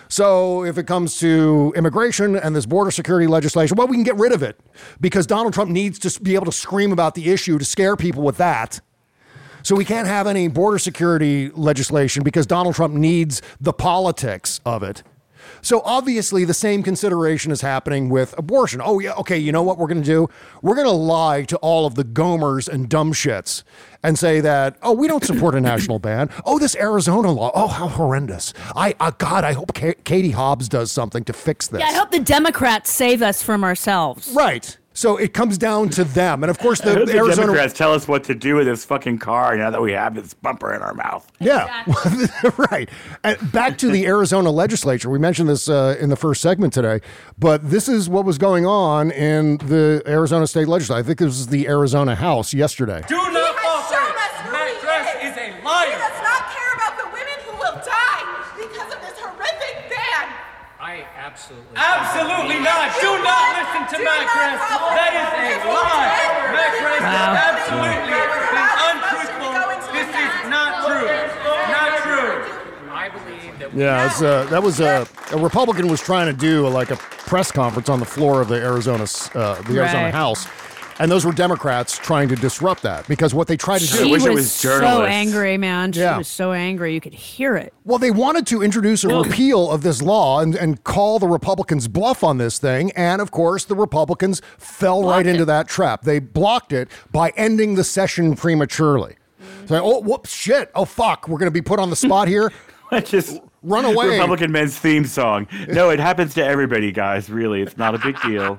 So if it comes to immigration and this border security legislation, well, we can get rid of it because Donald Trump needs to be able to scream about the issue to scare people with that. So we can't have any border security legislation because Donald Trump needs the politics of it. So obviously the same consideration is happening with abortion. Oh yeah, okay, you know what we're going to do? We're going to lie to all of the gomers and dumb shits and say that, oh, we don't support a national ban. Oh, this Arizona law. Oh, how horrendous. I, uh, God, I hope K- Katie Hobbs does something to fix this. Yeah, I hope the Democrats save us from ourselves. Right. So it comes down to them. And of course, I the, hope the the Arizona Democrats tell us what to do with this fucking car now that we have this bumper in our mouth. Yeah, right. And back to the Arizona legislature. We mentioned this uh, in the first segment today, but this is what was going on in the Arizona state legislature. I think this was the Arizona House yesterday. Do not fall for it. Matt Dress is a liar. He does not care about the women who will die because of this horrific ban. I absolutely. Absolutely not. Do not listen to Matt Dress. That is a lie. Matt Dress is absolutely been untruthful. This is not true. Not true. I believe that. Yeah, it's, uh, that was a, a Republican was trying to do a, like a press conference on the floor of the Arizona, uh, the Arizona Right. House. And those were Democrats trying to disrupt that because what they tried to do. She was, so angry, man. She Yeah. was so angry. You could hear it. Well, they wanted to introduce a repeal of this law and, and call the Republicans bluff on this thing. And of course, the Republicans fell right into that trap. They blocked it by ending the session prematurely. So, oh, whoops, shit. Oh, fuck. We're going to be put on the spot here. Just run away. Republican men's theme song. No, it happens to everybody, guys. Really, it's not a big deal.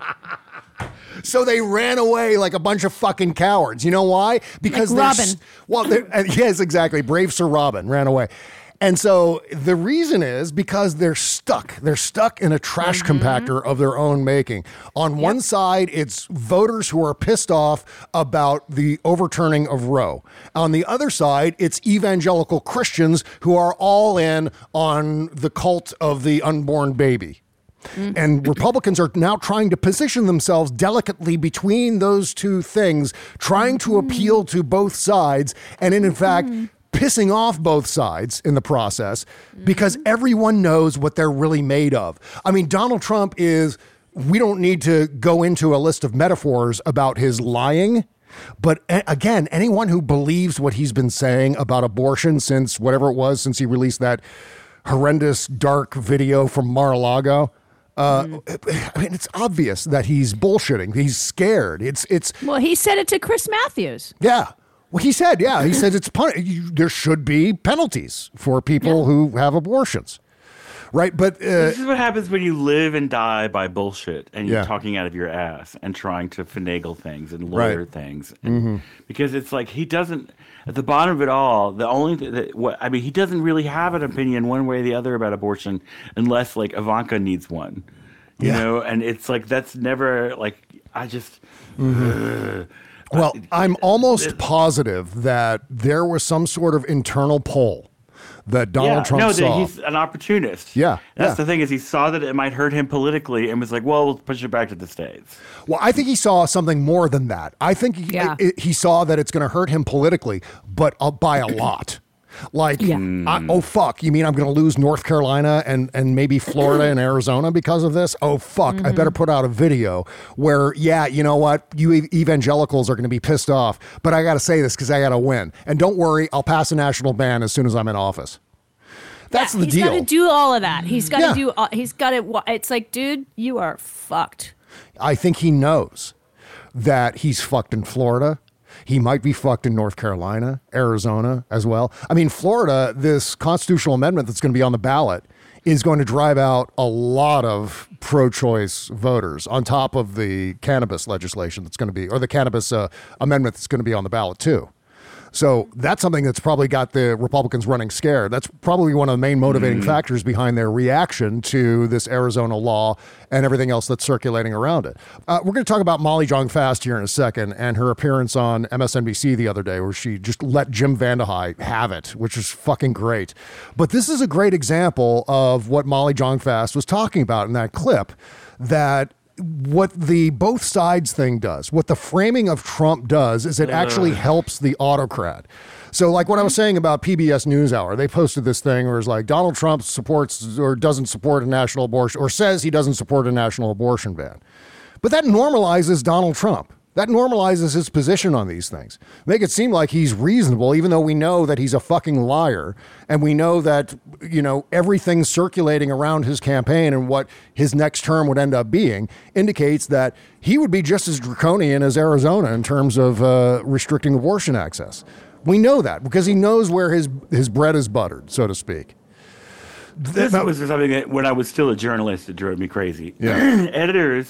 So they ran away like a bunch of fucking cowards. You know why? Because Like they're Robin. s- Well, they're- uh, yes, exactly. Brave Sir Robin ran away. And so the reason is because they're stuck. They're stuck in a trash compactor of their own making. On one side, it's voters who are pissed off about the overturning of Roe. On the other side, it's evangelical Christians who are all in on the cult of the unborn baby. And Republicans are now trying to position themselves delicately between those two things, trying to appeal to both sides, and in, in fact, pissing off both sides in the process because everyone knows what they're really made of. I mean, Donald Trump is, we don't need to go into a list of metaphors about his lying. But a- again, anyone who believes what he's been saying about abortion since whatever it was, since he released that horrendous, dark video from Mar-a-Lago, Uh, I mean, it's obvious that he's bullshitting. He's scared. It's it's. Well, he said it to Chris Matthews. Yeah. Well, he said, yeah, he said it's pun- you, there should be penalties for people who have abortions, right? But uh, This is what happens when you live and die by bullshit and you're Yeah. talking out of your ass and trying to finagle things and lawyer Right. things. And, Mhm. Because it's like he doesn't, at the bottom of it all, the only th- that, what I mean, he doesn't really have an opinion one way or the other about abortion unless like Ivanka needs one, you Yeah. know. And it's like that's never like I just. ugh. well, I'm almost positive that there was some sort of internal poll that Donald yeah, Trump no, saw. that he's an opportunist. Yeah, That's yeah. the thing is he saw that it might hurt him politically and was like, well, we'll push it back to the States. Well, I think he saw something more than that. I think he, Yeah. i- he saw that it's going to hurt him politically, but uh, by a lot. Like, I- oh, fuck, you mean I'm going to lose North Carolina and, and maybe Florida and Arizona because of this? Oh, fuck, I better put out a video where, yeah, you know what? You ev- evangelicals are going to be pissed off, but I got to say this because I got to win. And don't worry, I'll pass a national ban as soon as I'm in office. That's the he's deal. got to do all of that. He's got to Yeah. do. All, he's got to. It's like, dude, you are fucked. I think he knows that he's fucked in Florida. He might be fucked in North Carolina, Arizona as well. I mean, Florida, this constitutional amendment that's going to be on the ballot is going to drive out a lot of pro-choice voters on top of the cannabis legislation that's going to be, or the cannabis uh, amendment that's going to be on the ballot too. So that's something that's probably got the Republicans running scared. That's probably one of the main motivating factors behind their reaction to this Arizona law and everything else that's circulating around it. Uh, we're going to talk about Molly Jong-Fast here in a second and her appearance on M S N B C the other day where she just let Jim Vandehei have it, which is fucking great. But this is a great example of what Molly Jong-Fast was talking about in that clip, that what the both sides thing does, what the framing of Trump does, is it actually Ugh. helps the autocrat. So like what I was saying about P B S NewsHour, they posted this thing where it's like Donald Trump supports or doesn't support a national abortion or says he doesn't support a national abortion ban. But that normalizes Donald Trump. That normalizes his position on these things. Make it seem like he's reasonable, even though we know that he's a fucking liar. And we know that, you know, everything circulating around his campaign and what his next term would end up being indicates that he would be just as draconian as Arizona in terms of uh, restricting abortion access. We know that because he knows where his, his bread is buttered, so to speak. This was something that when I was still a journalist, it drove me crazy. Yeah. Editors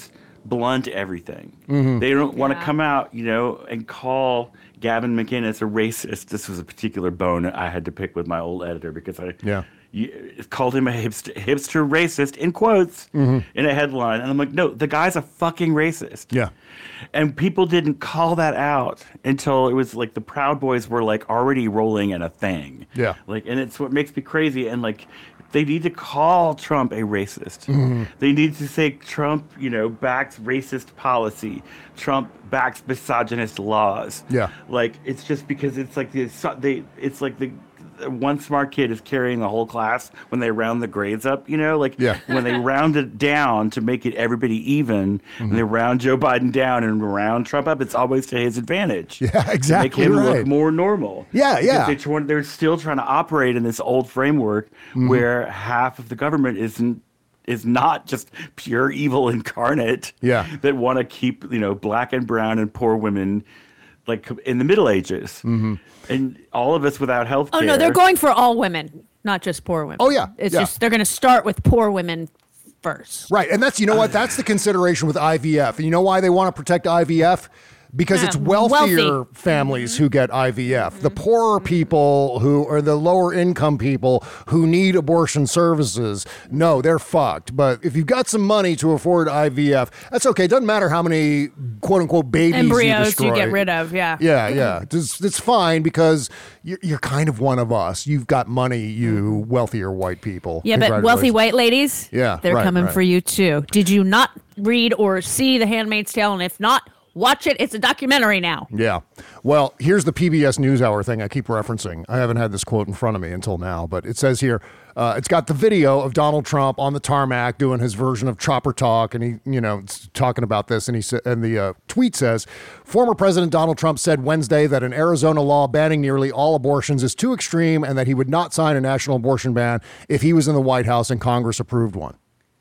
blunt everything. Mhm. They don't want to Yeah. come out, you know, and call Gavin McInnes a racist. This was a particular bone I had to pick with my old editor because I Yeah. you, called him a hipster, hipster racist in quotes Mhm. in a headline. And I'm like, no, the guy's a fucking racist. Yeah. And people didn't call that out until it was like the Proud Boys were like already rolling in a thing. Yeah. Like, and it's what makes me crazy. And like, they need to call Trump a racist. Mhm. They need to say Trump, you know, backs racist policy. Trump backs misogynist laws. Yeah. Like, it's just because it's like the, they, it's like the, one smart kid is carrying the whole class when they round the grades up, you know, like Yeah. when they round it down to make it everybody even, Mhm. when they round Joe Biden down and round Trump up, it's always to his advantage. Yeah, exactly To make him right. look more normal. Yeah, Because yeah. They tr- they're still trying to operate in this old framework Mhm. where half of the government isn't is not just pure evil incarnate. Yeah. That want to keep, you know, black and brown and poor women like in the Middle Ages. Mm-hmm. And all of us without health care. Oh no, they're going for all women, not just poor women. Oh, yeah, It's yeah. just they're going to start with poor women first. Right. And that's, you know what? That's the consideration with I V F. And you know why they want to protect I V F? Because Yeah, it's wealthier wealthy. families who get I V F. The poorer people who are the lower income people who need abortion services, no, they're fucked. But if you've got some money to afford I V F, that's okay. It doesn't matter how many quote unquote babies you Embryos destroy. you get rid of, yeah. Yeah, yeah. It's, it's fine because you're, you're kind of one of us. You've got money, you wealthier white people. Yeah, but wealthy Congratulations. white ladies, Yeah, they're right, coming right. for you too. Did you not read or see The Handmaid's Tale? And if not, watch it. It's a documentary now. Yeah. Well, here's the P B S NewsHour thing I keep referencing. I haven't had this quote in front of me until now, but it says here, uh, it's got the video of Donald Trump on the tarmac doing his version of chopper talk, and he, you know, it's talking about this, and he sa- and the uh, tweet says, former President Donald Trump said Wednesday that an Arizona law banning nearly all abortions is too extreme and that he would not sign a national abortion ban if he was in the White House and Congress approved one.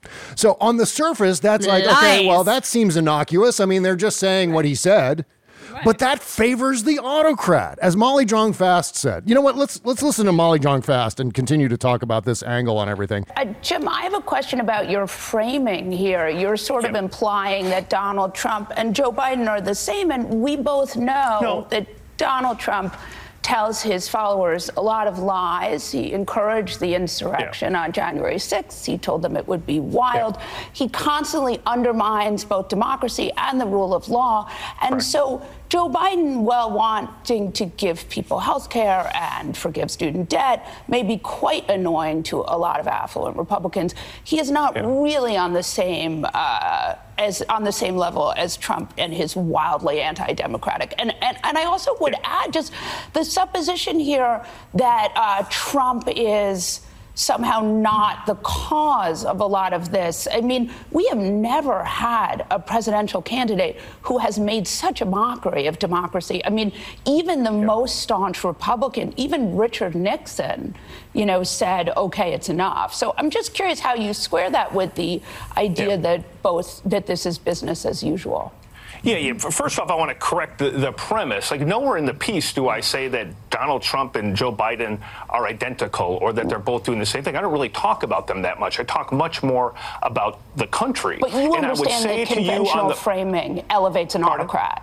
So on the surface, that's like, okay, Lies. well, that seems innocuous. I mean, they're just saying what he said. But that favors the autocrat, as Molly Jong Fast said. You know what? Let's let's listen to Molly Jong Fast and continue to talk about this angle on everything. Uh, Jim, I have a question about your framing here. You're sort of implying that Donald Trump and Joe Biden are the same, and we both know No. that Donald Trump tells his followers a lot of lies. He encouraged the insurrection on January sixth. He told them it would be wild. He constantly undermines both democracy and the rule of law. And so Joe Biden, while wanting to give people health care and forgive student debt, may be quite annoying to a lot of affluent Republicans. He is not really on the same uh, as on the same level as Trump and his wildly anti-democratic. And and, and I also would add just the supposition here that uh, Trump is somehow not the cause of a lot of this. I mean, we have never had a presidential candidate who has made such a mockery of democracy. I mean, even the most staunch Republican, even Richard Nixon, you know, said, okay, it's enough. So I'm just curious how you square that with the idea that both, that this is business as usual. Yeah, yeah. First off, I want to correct the, the premise. Like, nowhere in the piece do I say that Donald Trump and Joe Biden are identical or that they're both doing the same thing. I don't really talk about them that much. I talk much more about the country. But you and I would understand say that to you on conventional the, framing elevates an autocrat.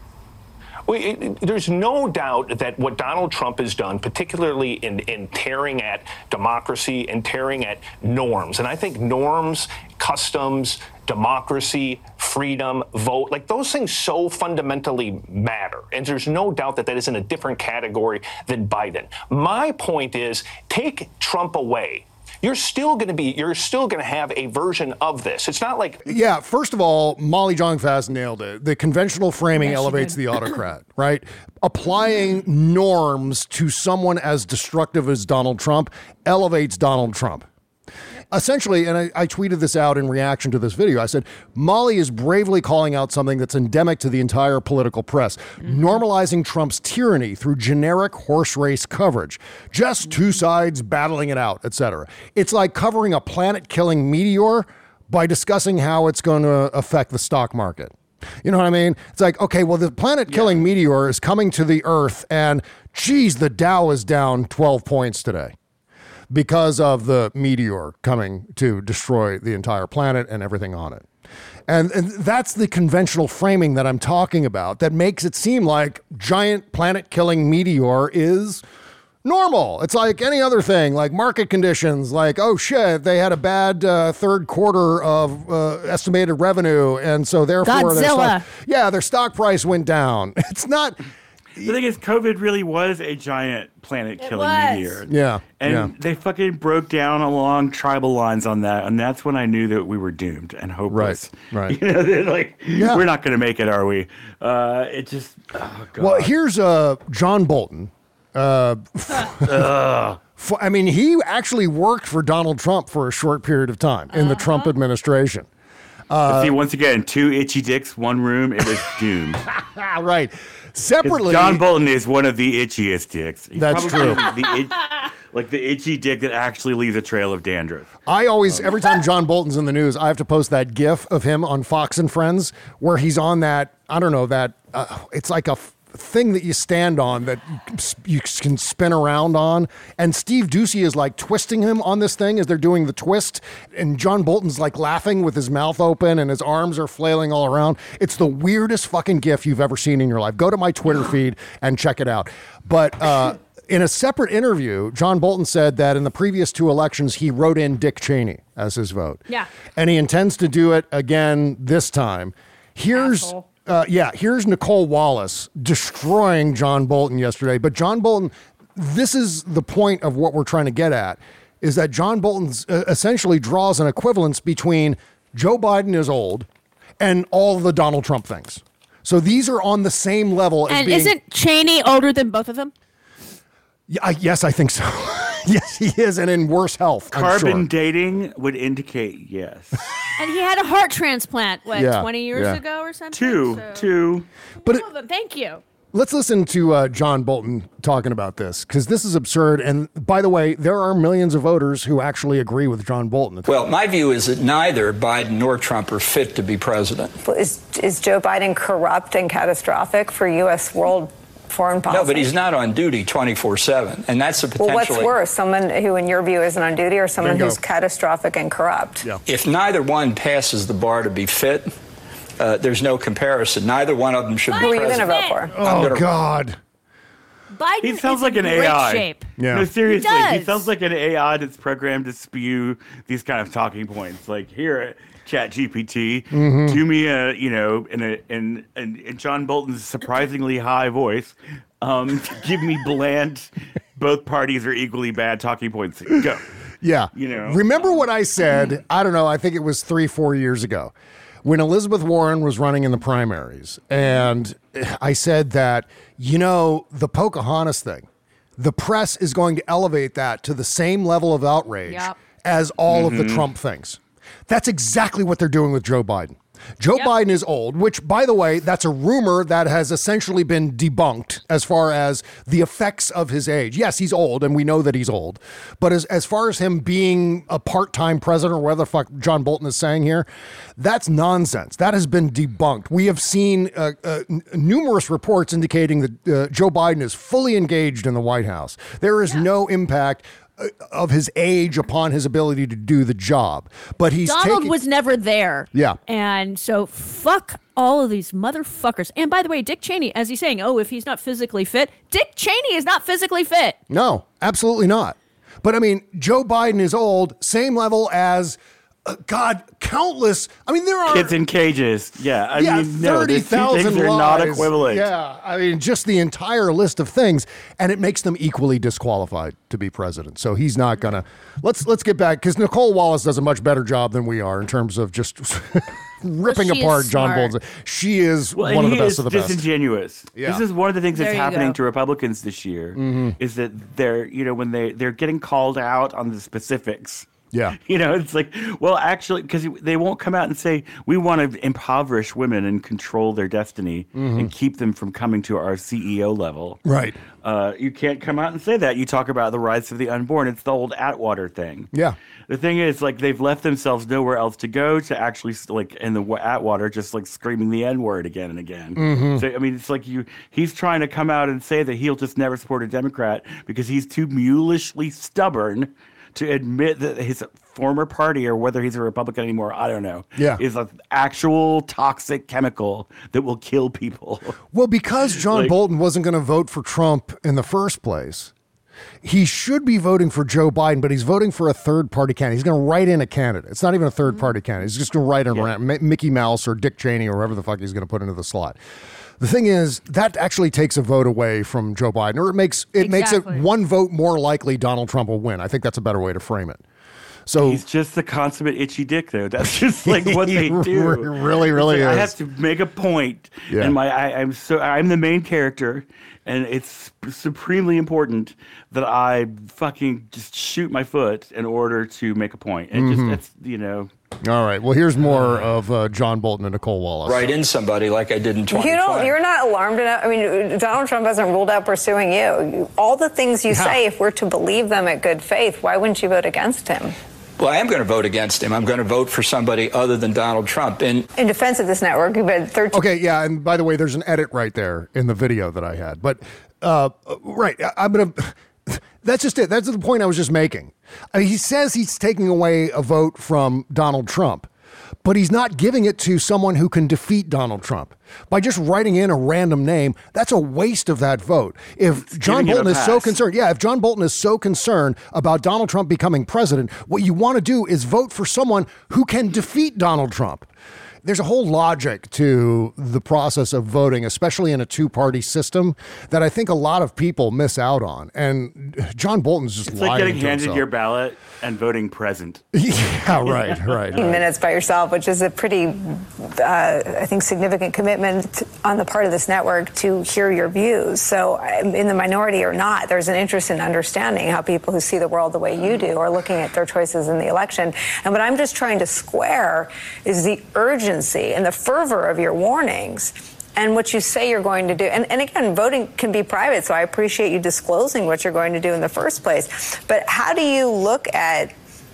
Well, it, it- there's no doubt that what Donald Trump has done, particularly in, in tearing at democracy and tearing at norms, and I think norms, customs, democracy, freedom, vote, like those things so fundamentally matter. And there's no doubt that that is in a different category than Biden. My point is, take Trump away. You're still going to be, you're still going to have a version of this. It's not like. Yeah, first of all, Molly Jong Fast nailed it. The conventional framing Yes, she elevates did. the autocrat, right? Applying norms to someone as destructive as Donald Trump elevates Donald Trump. Essentially, and I, I tweeted this out in reaction to this video, I said, Molly is bravely calling out something that's endemic to the entire political press, normalizing Trump's tyranny through generic horse race coverage. Just two sides battling it out, et cetera. It's like covering a planet-killing meteor by discussing how it's going to affect the stock market. You know what I mean? It's like, okay, well, the planet-killing meteor is coming to the Earth, and geez, the Dow is down twelve points today because of the meteor coming to destroy the entire planet and everything on it. And, and that's the conventional framing that I'm talking about that makes it seem like giant planet-killing meteor is normal. It's like any other thing, like market conditions, like, oh shit, they had a bad uh, third quarter of uh, estimated revenue, and so therefore their Godzilla. stock, yeah, their stock price went down. It's not... The thing is, COVID really was a giant planet-killing was. meteor. Yeah, And yeah. they fucking broke down along tribal lines on that, and that's when I knew that we were doomed and hopeless. Right, right. You know, they're like, Yeah. we're not going to make it, are we? Uh, it just, oh, God. Well, here's uh, John Bolton. Uh, Ugh. f- I mean, he actually worked for Donald Trump for a short period of time in the Trump administration. But see, once again, two itchy dicks, one room, it was doomed. Right. Separately, John Bolton is one of the itchiest dicks. He's That's probably true. The itch, like the itchy dick that actually leaves a trail of dandruff. I always, every time John Bolton's in the news, I have to post that GIF of him on Fox and Friends where he's on that, I don't know, that, uh, it's like a f- thing that you stand on that you can s- you can spin around on. And Steve Ducey is like twisting him on this thing as they're doing the twist. And John Bolton's like laughing with his mouth open and his arms are flailing all around. It's the weirdest fucking GIF you've ever seen in your life. Go to my Twitter feed and check it out. But, uh, in a separate interview, John Bolton said that in the previous two elections, he wrote in Dick Cheney as his vote. Yeah. And he intends to do it again this time. Here's, uh, yeah, here's Nicole Wallace destroying John Bolton yesterday. But John Bolton, this is the point of what we're trying to get at, is that John Bolton uh, essentially draws an equivalence between Joe Biden is old and all the Donald Trump things. So these are on the same level as And being... isn't Cheney older than both of them? Yeah, I, yes, I think so. Yes, he is, and in worse health. I'm Carbon sure. dating would indicate yes. And he had a heart transplant, what, Yeah, twenty years yeah. ago or something? Two, So- two. But it, Oh, thank you. let's listen to uh, John Bolton talking about this, because this is absurd. And by the way, there are millions of voters who actually agree with John Bolton. Well, my view is that neither Biden nor Trump are fit to be president. Is, is Joe Biden corrupt and catastrophic for U S world foreign policy? No, but he's not on duty twenty-four seven, and that's a potentially... Well, what's worse, someone who, in your view, isn't on duty, or someone Bingo. who's catastrophic and corrupt? If neither one passes the bar to be fit, uh, there's no comparison. Neither one of them should Who be are you going to president. vote for? I'm Oh, gonna- God. Biden He sounds is like in an great A I. shape. Yeah. No, seriously, He he, does. sounds like an A I that's programmed to spew these kind of talking points. Like, here, Chat G P T, Mhm. do me a, you know, in a in, in, in John Bolton's surprisingly high voice, um, give me bland, both parties are equally bad talking points. Go. Yeah. You know. Remember what I said? I don't know. I think it was three, four years ago when Elizabeth Warren was running in the primaries. And I said that, you know, the Pocahontas thing, the press is going to elevate that to the same level of outrage Yep. as all of the Mhm. Trump things. That's exactly what they're doing with Joe Biden. Joe Biden is old, which, by the way, that's a rumor that has essentially been debunked as far as the effects of his age. Yes, he's old, and we know that he's old. But as, as far as him being a part-time president, or whatever the fuck John Bolton is saying here, that's nonsense. That has been debunked. We have seen uh, uh, n- numerous reports indicating that uh, Joe Biden is fully engaged in the White House. There is no impact uh, of his age upon his ability to do the job. But he's Donald taking- was never there. Yeah. And so fuck all of these motherfuckers. And by the way, Dick Cheney, as he's saying, oh, if he's not physically fit, Dick Cheney is not physically fit. No, absolutely not. But I mean, Joe Biden is old, same level as, uh, God, countless. I mean, there are Kids in cages. Yeah. I yeah, mean, no, thirty these two thousand things are not equivalent. Yeah, I mean, just the entire list of things, and it makes them equally disqualified to be president. So he's not gonna. Let's let's get back, because Nicole Wallace does a much better job than we are in terms of just ripping she is apart John smart. Bolton. She is Well, one of he the best is of the best. disingenuous. Yeah. This is one of the things There that's you happening go. to Republicans this year Mhm. is that they're, you know, when they they're getting called out on the specifics. Yeah. You know, it's like, well, actually, because they won't come out and say, we want to impoverish women and control their destiny Mhm. and keep them from coming to our C E O level. Right. Uh, you can't come out and say that. You talk about the rights of the unborn. It's the old Atwater thing. Yeah. The thing is, like, they've left themselves nowhere else to go to actually, like, in the wa- Atwater, just like screaming the N word again and again. Mhm. So, I mean, it's like you, he's trying to come out and say that he'll just never support a Democrat because he's too mulishly stubborn to admit that his former party, or whether he's a Republican anymore, I don't know, Yeah. is an actual toxic chemical that will kill people. Well, because John Like- Bolton wasn't going to vote for Trump in the first place, he should be voting for Joe Biden, but he's voting for a third party candidate. He's going to write in a candidate. It's not even a third party candidate. He's just going to write in yeah. M- Mickey Mouse or Dick Cheney or whoever the fuck he's going to put into the slot. The thing is, that actually takes a vote away from Joe Biden, or it makes it Exactly. makes it one vote more likely Donald Trump will win. I think that's a better way to frame it. So he's just the consummate itchy dick, though. That's just like what they do. It really, really It's like, is. I have to make a point, Yeah. and my I, I'm so I'm the main character, and it's supremely important that I fucking just shoot my foot in order to make a point. And Mhm. just that's you know. All right. Well, here's more of uh, John Bolton and Nicole Wallace. Write in somebody like I did in twenty twenty. You don't. You're not alarmed enough. I mean, Donald Trump hasn't ruled out pursuing you. You- All the things you Yeah. say, if we're to believe them at good faith, why wouldn't you vote against him? Well, I am going to vote against him. I'm going to vote for somebody other than Donald Trump. And In defense of this network, you've had thirteen. Okay, yeah, and by the way, there's an edit right there in the video that I had. But uh, right, I- I'm gonna. That's just it. That's the point I was just making. I mean, he says he's taking away a vote from Donald Trump, but he's not giving it to someone who can defeat Donald Trump by just writing in a random name. That's a waste of that vote. If John giving him Bolton a is so pass. concerned, yeah, if John Bolton is so concerned about Donald Trump becoming president, what you want to do is vote for someone who can defeat Donald Trump. There's a whole logic to the process of voting, especially in a two-party system, that I think a lot of people miss out on. And John Bolton's just It's lying like getting to handed himself. your ballot and voting present. Yeah, right, right. right. minutes by yourself, which is a pretty, uh, I think, significant commitment on the part of this network to hear your views. So, um, in the minority or not, there's an interest in understanding how people who see the world the way you do are looking at their choices in the election. And what I'm just trying to square is the urgency and the fervor of your warnings and what you say you're going to do. And, and again, voting can be private, so I appreciate you disclosing what you're going to do in the first place. But how do you look at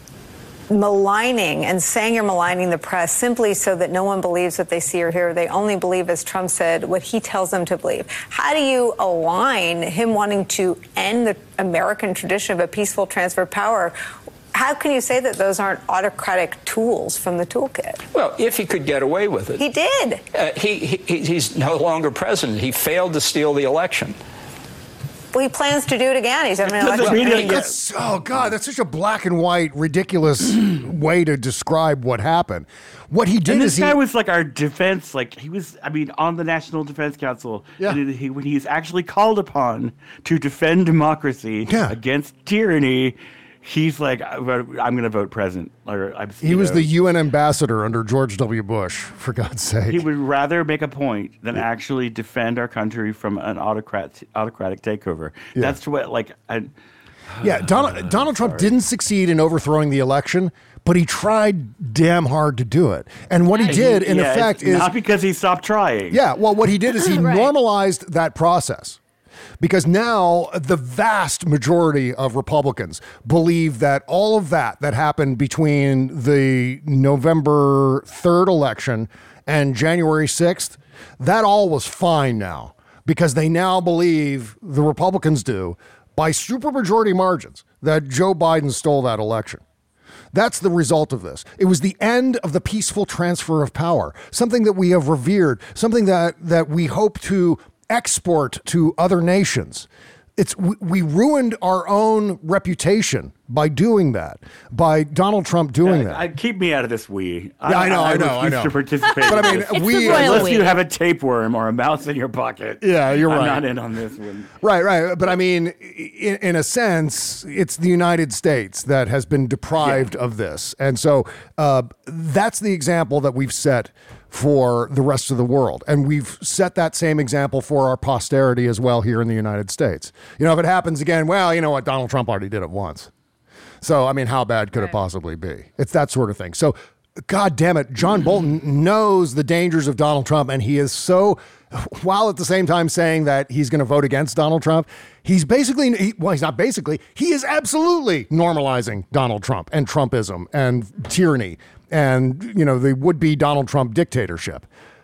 maligning and saying you're maligning the press simply so that no one believes what they see or hear? They only believe, as Trump said, what he tells them to believe. How do you align him wanting to end the American tradition of a peaceful transfer of power? How can you say that those aren't autocratic tools from the toolkit? Well, if he could get away with it. He did. Uh, he, he He's no longer president. He failed to steal the election. Well, he plans to do it again. He's having an election. I mean, that's- oh, God, that's such a black and white, ridiculous way to describe what happened. What he did And is this guy he... was like our defense, like he was, I mean, on the National Defense Council. Yeah. And he, when he's actually called upon to defend democracy Yeah. against tyranny, he's like, I'm going to vote present. Or, I'm, He you was know, the U N ambassador under George W. Bush, for God's sake. He would rather make a point than actually defend our country from an autocrat, autocratic takeover. Yeah. That's what, like, I, Yeah, Donald, Donald Trump didn't succeed in overthrowing the election, but he tried damn hard to do it. And what he did, in yeah, effect, it's is... not because he stopped trying. Yeah, well, what he did is he Right. normalized that process. Because now the vast majority of Republicans believe that all of that that happened between the November third election and January sixth, that all was fine now. Because they now believe, the Republicans do, by supermajority margins, that Joe Biden stole that election. That's the result of this. It was the end of the peaceful transfer of power, something that we have revered, something that, that we hope to export to other nations. It's we, we ruined our own reputation by doing that, by Donald Trump doing that. I, keep me out of this we. Yeah, I know, I know, I refuse know. to participate. But I in mean, this. It's we- the royal unless we. you have a tapeworm or a mouse in your pocket. Yeah, you're I'm right. not in on this one. Right, right. But I mean, in, in a sense, it's the United States that has been deprived of this. And so uh, that's the example that we've set for the rest of the world. And we've set that same example for our posterity as well here in the United States. You know, if it happens again, well, you know what? Donald Trump already did it once. So, I mean, how bad could it possibly be? It's that sort of thing. So, God damn it, John Bolton knows the dangers of Donald Trump, and he is so, while at the same time saying that he's going to vote against Donald Trump, he's basically, he, well, he's not basically, he is absolutely normalizing Donald Trump and Trumpism and tyranny and, you know, the would-be Donald Trump dictatorship.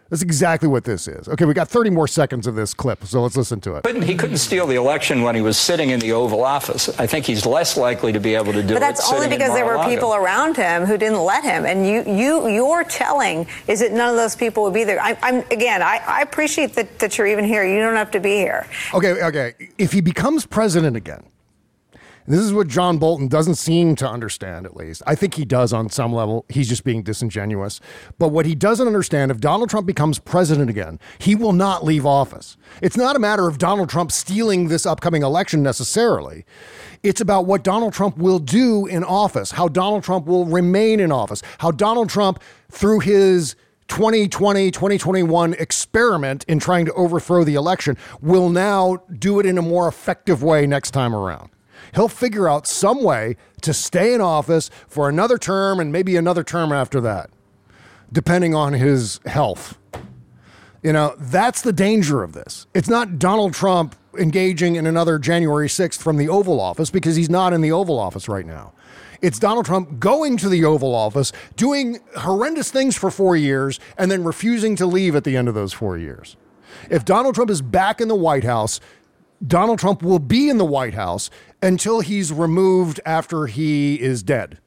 That's exactly what this is. Okay, we got thirty more seconds of this clip, so let's listen to it. Couldn't, he couldn't steal the election when he was sitting in the Oval Office. I think he's less likely to be able to do it. But that's only because there were people around him who didn't let him. And you, you, you're telling is that none of those people would be there. I, I'm again, I, I appreciate that, that you're even here. You don't have to be here. Okay, okay. If he becomes president again, this is what John Bolton doesn't seem to understand, at least. I think he does on some level. He's just being disingenuous. But what he doesn't understand, if Donald Trump becomes president again, he will not leave office. It's not a matter of Donald Trump stealing this upcoming election necessarily. It's about what Donald Trump will do in office, how Donald Trump will remain in office, how Donald Trump, through his twenty twenty, twenty twenty-one experiment in trying to overthrow the election, will now do it in a more effective way next time around. He'll figure out some way to stay in office for another term and maybe another term after that, depending on his health. You know, that's the danger of this. It's not Donald Trump engaging in another January sixth from the Oval Office, because he's not in the Oval Office right now. It's Donald Trump going to the Oval Office, doing horrendous things for four years, and then refusing to leave at the end of those four years. If Donald Trump is back in the White House, Donald Trump will be in the White House until he's removed after he is dead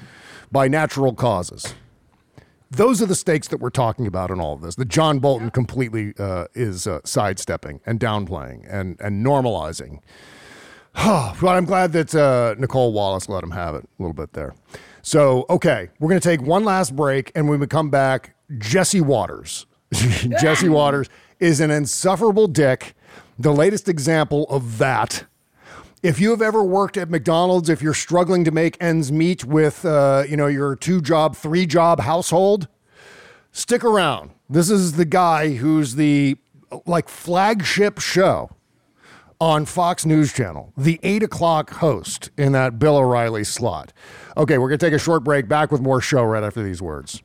by natural causes. Those are the stakes that we're talking about in all of this. That John Bolton completely uh, is uh, sidestepping and downplaying and, and normalizing. But I'm glad that uh, Nicole Wallace let him have it a little bit there. So, okay, we're going to take one last break, and when we come back, Jesse Waters. Jesse Waters is an insufferable dick. The latest example of that. If you have ever worked at McDonald's, if you're struggling to make ends meet with, uh, you know, your two job, three job household, stick around. This is the guy who's the like flagship show on Fox News Channel, the eight o'clock host in that Bill O'Reilly slot. Okay, we're going to take a short break. Back with more show right after these words.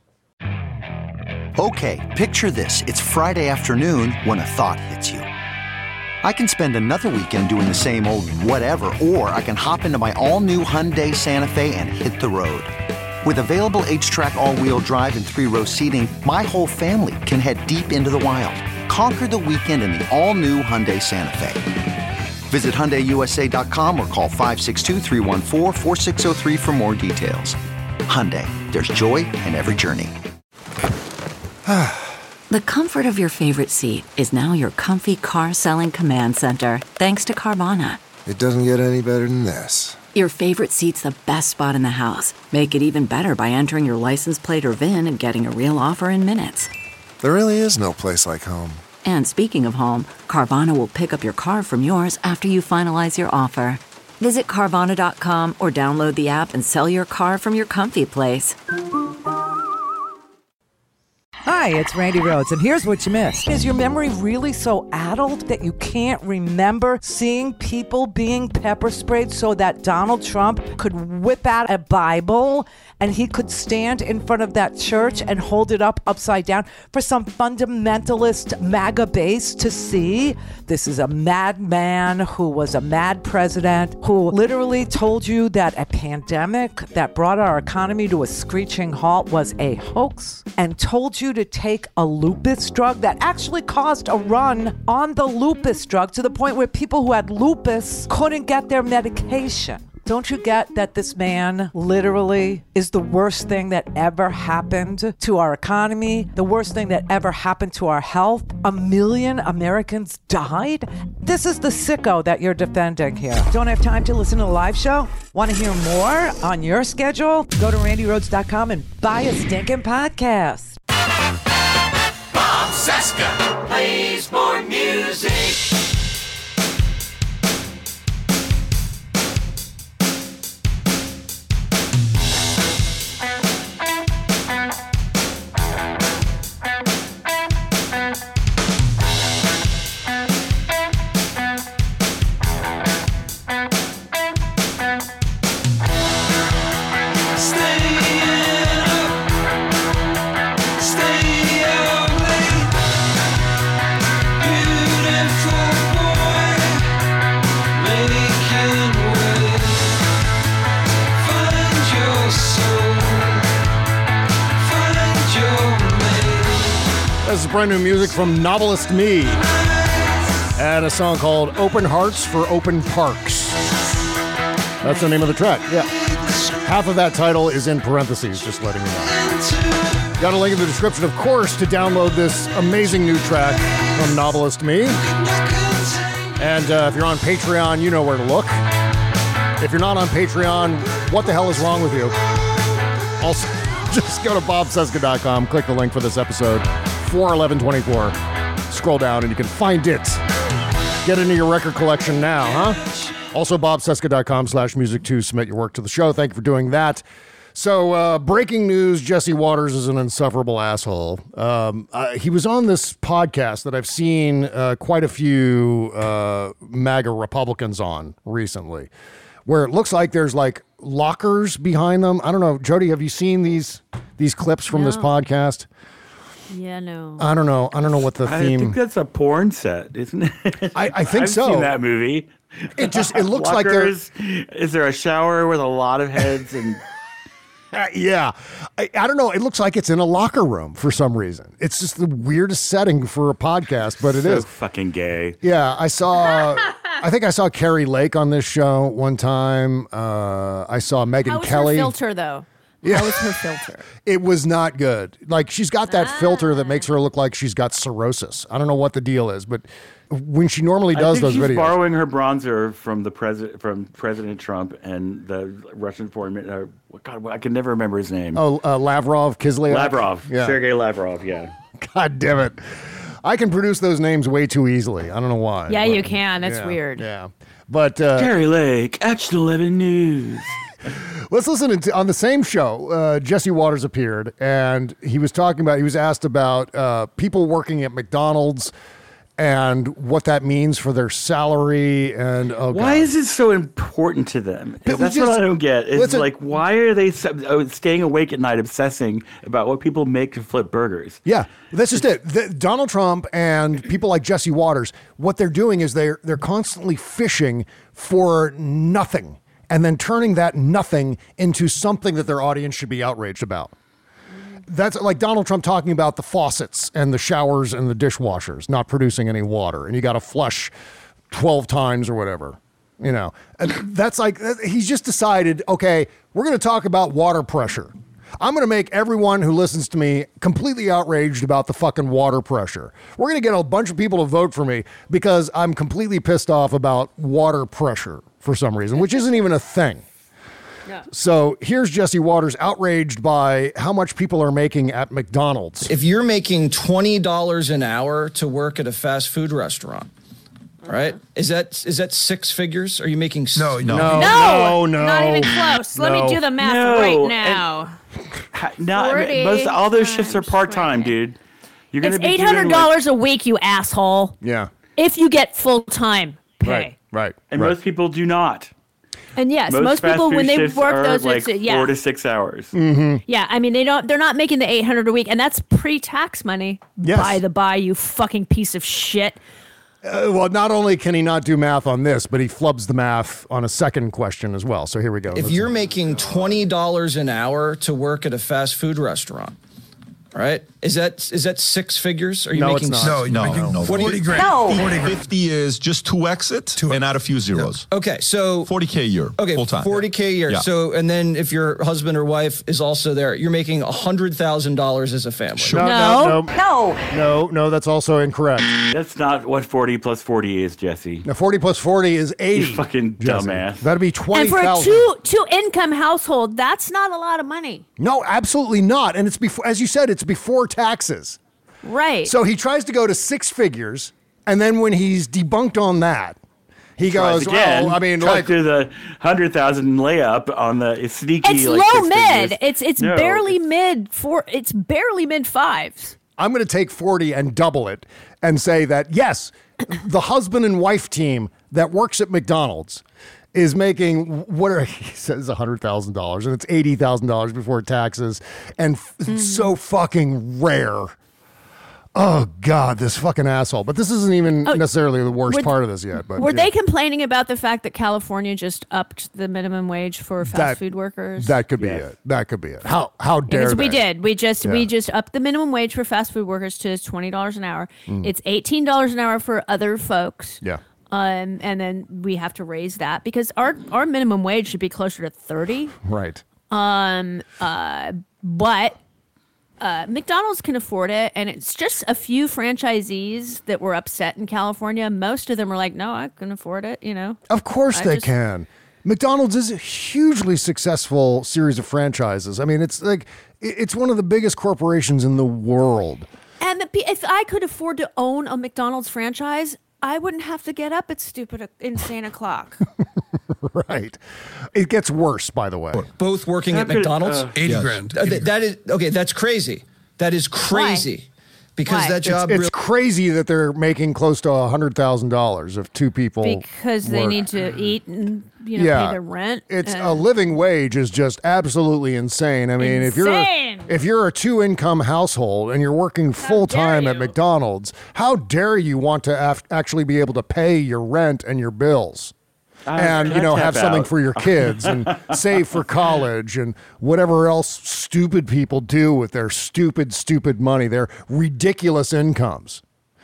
Okay, picture this. It's Friday afternoon when a thought hits you. I can spend another weekend doing the same old whatever, or I can hop into my all-new Hyundai Santa Fe and hit the road. With available H-Track all-wheel drive and three-row seating, my whole family can head deep into the wild. Conquer the weekend in the all-new Hyundai Santa Fe. Visit Hyundai U S A dot com or call five six two, three one four, four six zero three for more details. Hyundai, there's joy in every journey. The comfort of your favorite seat is now your comfy car-selling command center, thanks to Carvana. It doesn't get any better than this. Your favorite seat's the best spot in the house. Make it even better by entering your license plate or V I N and getting a real offer in minutes. There really is no place like home. And speaking of home, Carvana will pick up your car from yours after you finalize your offer. Visit Carvana dot com or download the app and sell your car from your comfy place. Hi, it's Randy Rhodes, and here's what you missed. Is your memory really so addled that you can't remember seeing people being pepper sprayed so that Donald Trump could whip out a Bible and he could stand in front of that church and hold it up upside down for some fundamentalist MAGA base to see? This is a madman who was a mad president who literally told you that a pandemic that brought our economy to a screeching halt was a hoax and told you to take a lupus drug that actually caused a run on the lupus drug to the point where people who had lupus couldn't get their medication. Don't you get that this man literally is the worst thing that ever happened to our economy, the worst thing that ever happened to our health? A million Americans died? This is the sicko that you're defending here. Don't have time to listen to the live show? Want to hear more on your schedule? Go to randy rhodes dot com and buy a stinking podcast. Bob Cesca plays more music. This is brand new music from Novelist Me and a song called Open Hearts for Open Parks. That's the name of the track. Yeah. Half of that title is in parentheses, just letting you know. Got a link in the description, of course, to download this amazing new track from Novelist Me. And uh, if you're on Patreon, you know where to look. If you're not on Patreon, what the hell is wrong with you? Also, just go to bob cesca dot com, click the link for this episode, four eleven twenty-four. Scroll down and you can find it. Get into your record collection now, huh? Also, bob cesca dot com slash music to submit your work to the show. Thank you for doing that. So, uh, breaking news, Jesse Waters is an insufferable asshole. Um, uh, he was on this podcast that I've seen uh, quite a few uh, MAGA Republicans on recently, where it looks like there's like lockers behind them. I don't know. Jody, have you seen these these clips from No. this podcast? Yeah, no. I don't know. I don't know what the I theme. think that's a porn set, isn't it? I, I think I've so. Seen that movie. It just it looks like there's. Is there a shower with a lot of heads and? Uh, yeah. I, I don't know. It looks like it's in a locker room for some reason. It's just the weirdest setting for a podcast, but it so is fucking gay. Yeah, I saw. I think I saw Carrie Lake on this show one time. Uh, I saw Megyn How was Kelly. her filter, though? Yeah. How was her filter? It was not good. Like, she's got that filter that makes her look like she's got cirrhosis. I don't know what the deal is, but when she normally does I think those she's videos. borrowing her bronzer from the president, from President Trump and the Russian foreign minister. Uh, God, I can never remember his name. Oh, uh, Lavrov, Kislyak? Lavrov, Yeah. Sergei Lavrov. Yeah. God damn it. I can produce those names way too easily. I don't know why. Yeah, but- you can. That's yeah, weird. Yeah. But uh, Carrie Lake, Action eleven News. let's listen to on the same show. Uh, Jesse Waters appeared, and he was talking about. He was asked about uh, people working at McDonald's and what that means for their salary. And oh, Why God. is it so important to them? But we That's just- what I don't get. It's listen- like, why are they so- oh, staying awake at night obsessing about what people make to flip burgers? Yeah, that's just it. The, Donald Trump and people like Jesse Waters, what they're doing is they're they're constantly fishing for nothing and then turning that nothing into something that their audience should be outraged about. That's like Donald Trump talking about the faucets and the showers and the dishwashers not producing any water, and you got to flush twelve times or whatever. You know, and that's like he's just decided, okay, we're going to talk about water pressure. I'm going to make everyone who listens to me completely outraged about the fucking water pressure. We're going to get a bunch of people to vote for me because I'm completely pissed off about water pressure for some reason, which isn't even a thing. So here's Jesse Waters outraged by how much people are making at McDonald's. If you're making twenty dollars an hour to work at a fast food restaurant, right? Is that is that six figures? Are you making s- No, no, No, no, no, not even close. Let no. me do the math No, right and- now. No, I mean, most all those shifts are part time, dude. You're gonna It's be eight doing, hundred dollars a week, you asshole. Yeah. If you get full time pay. Right, right. and right. most people do not. And yes, most, most, fast people food when they shifts work are those, like it's, yeah, four to six hours. Mm-hmm. yeah. I mean, they don't. They're not making the eight hundred a week, and that's pre-tax money. Yes. By the by, you fucking piece of shit. Uh, well, not only can he not do math on this, but he flubs the math on a second question as well. So here we go. If Let's- you're making twenty dollars an hour to work at a fast food restaurant, right? Is that is that six figures? Are you No, it's making not. s- No, no, no. What do forty you- grand. No. forty grand. fifty is just two exit and add a few zeros. Okay, so forty K a year. Okay, full time. forty K a year. Yeah. So, and then if your husband or wife is also there, you're making one hundred thousand dollars as a family. No, no, no, no, no, no. That's also incorrect. That's not what forty plus forty is, Jesse. Now, forty plus forty is eighty. You fucking Jesse. dumbass. That'd be twenty And for a thousand. two two income household, that's not a lot of money. No, absolutely not. And it's before, as you said, it's before taxes. Right. So he tries to go to six figures, and then when he's debunked on that, he Tries goes, again. "Well, I mean, tries like, to the hundred thousand layup on the sneaky. It's like, low six mid. figures. It's it's No. barely mid four. It's barely mid fives. I'm going to take forty and double it and say that, yes, the husband and wife team that works at McDonald's is making, what are, he says one hundred thousand dollars, and it's eighty thousand dollars before taxes, and f- Mm-hmm. so fucking rare. Oh God, this fucking asshole! But this isn't even Oh, necessarily the worst were- part of this yet. But Were yeah. they complaining about the fact that California just upped the minimum wage for fast That- food workers? That could be it. That could be it. How how dare Because we they? did. We just we Yeah. just upped the minimum wage for fast food workers to twenty dollars an hour. Mm. It's eighteen dollars an hour for other folks. Yeah. Um, and then we have to raise that because our our minimum wage should be closer to thirty. Right. Um. Uh. But. Uh, McDonald's can afford it, and it's just a few franchisees that were upset in California. Most of them were like, "No, I can afford it," you know. Of course I they just- can. McDonald's is a hugely successful series of franchises. I mean, it's like it- it's one of the biggest corporations in the world. And the, pe- if I could afford to own a McDonald's franchise, I wouldn't have to get up at stupid, insane o'clock. Right. It gets worse, by the way. Both working at That could- McDonald's? uh, eighty grand. Uh, th- that is okay. That's crazy. That is crazy. Because that job It's, really- it's crazy that they're making close to a hundred thousand dollars if two people because they work. need to eat and you know yeah, pay their rent. It's and- a living wage is just absolutely insane. I mean, if Insane. you're if you're a two income household and you're working full time at McDonald's, how dare you want to af- actually be able to pay your rent and your bills? Uh, and you I know tap have something out. for your kids and save for college and whatever else stupid people do with their stupid stupid money, their ridiculous incomes.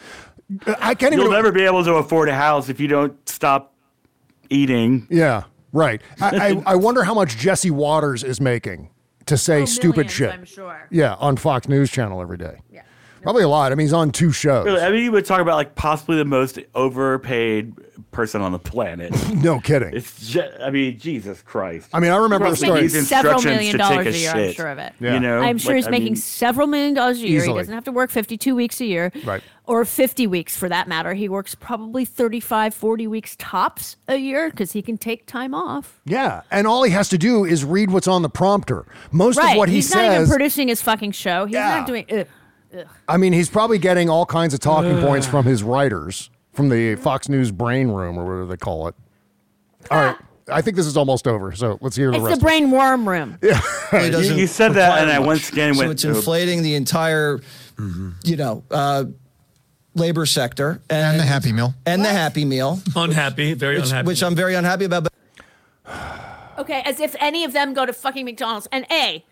I can't even You'll never be able to afford a house if you don't stop eating. Yeah, right. I, I, I wonder how much Jesse Waters is making to say stupid millions, shit. I'm sure. Yeah, on Fox News Channel every day. Yeah. Probably a lot. I mean, he's on two shows. Really, I mean, you would talk about like possibly the most overpaid person on the planet. No kidding. It's just, I mean, Jesus Christ. I mean, I remember He the probably story. needs several instructions million to dollars take a year. I'm shit, sure of it. Yeah. You know, I'm sure Like, he's I making mean, several million dollars a year. Easily. He doesn't have to work fifty-two weeks a year. Right. Or fifty weeks for that matter. He works probably thirty-five, forty weeks tops a year because he can take time off. Yeah, and all he has to do is read what's on the prompter. Most right. of what he he's not even says, producing his fucking show. He's Yeah. not doing. Ugh. Ugh. I mean, he's probably getting all kinds of talking points from his writers, from the Fox News brain room or whatever they call it. All right, I think this is almost over, so let's hear the It's rest. the brain worm room. Yeah. really doesn't you said that, require and I much. once again so went it's to- inflating the entire, you know, uh, labor sector and, And the Happy Meal. and the Happy Meal, Unhappy, very which, unhappy. which I'm very unhappy about. But Okay, as if any of them go to fucking McDonald's. And A,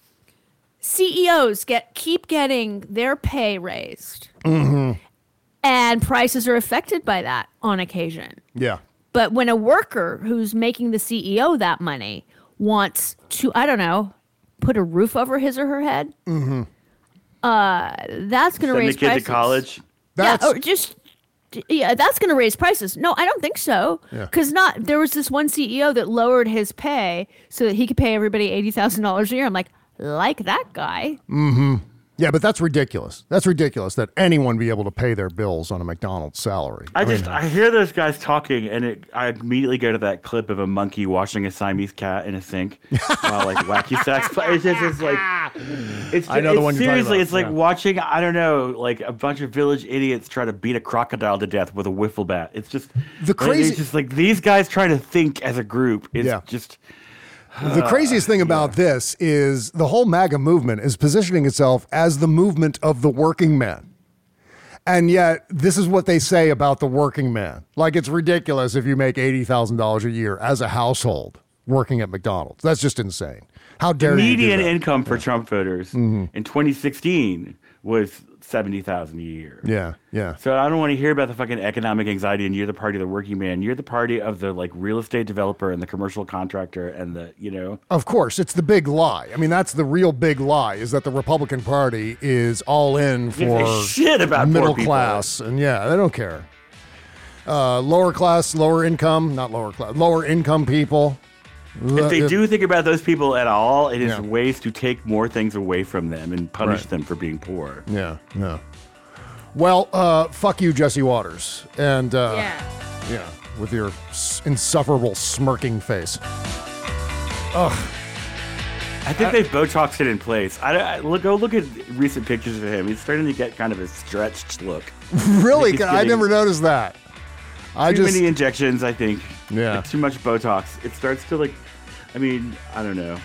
C E Os get keep getting their pay raised. Mm-hmm. And prices are affected by that on occasion. Yeah. But when a worker who's making the C E O that money wants to, I don't know, put a roof over his or her head, Mm-hmm. uh, that's going Send to the raise kid prices. to college. Yeah, or just yeah, that's going to raise prices. No, I don't think so. Yeah. Because not there was this one C E O that lowered his pay so that he could pay everybody eighty thousand dollars a year. I'm like, like that guy. Mm-hmm. Yeah, but that's ridiculous. That's ridiculous that anyone be able to pay their bills on a McDonald's salary. I just mean, I hear those guys talking, and it, I immediately go to that clip of a monkey washing a Siamese cat in a sink while like wacky sex play. It's just it's like it's, I know the it's one you're talking seriously. about, It's like yeah. watching I don't know like a bunch of village idiots try to beat a crocodile to death with a wiffle bat. It's just The crazy- It's just like these guys trying to think as a group. It's Yeah. just. The craziest thing about this is the whole MAGA movement is positioning itself as the movement of the working man. And yet, this is what they say about the working man. Like, it's ridiculous if you make eighty thousand dollars a year as a household working at McDonald's. That's just insane. How The dare you do median that? income for Trump voters in twenty sixteen was seventy thousand a year. Yeah, yeah. So I don't want to hear about the fucking economic anxiety, and you're the party of the working man. You're the party of the like real estate developer and the commercial contractor and the you know. Of course, it's the big lie. I mean, that's the real big lie, is that the Republican Party is all in Give a for shit about poor middle people. class. And yeah, they don't care. Uh, lower class, lower income, not lower class, lower income people. If they Uh, do think about those people at all, it is Yeah. ways to take more things away from them and punish Right. them for being poor. Yeah, yeah. Well, uh, fuck you, Jesse Waters. And uh, Yeah. yeah, with your s- insufferable smirking face. Ugh. I think they've Botoxed it in place. I, I look go look at recent pictures of him. He's starting to get kind of a stretched look. Really? He's I getting never noticed that. I too just many injections, I think. Yeah. Like, too much Botox. It starts to like. I mean, I don't know.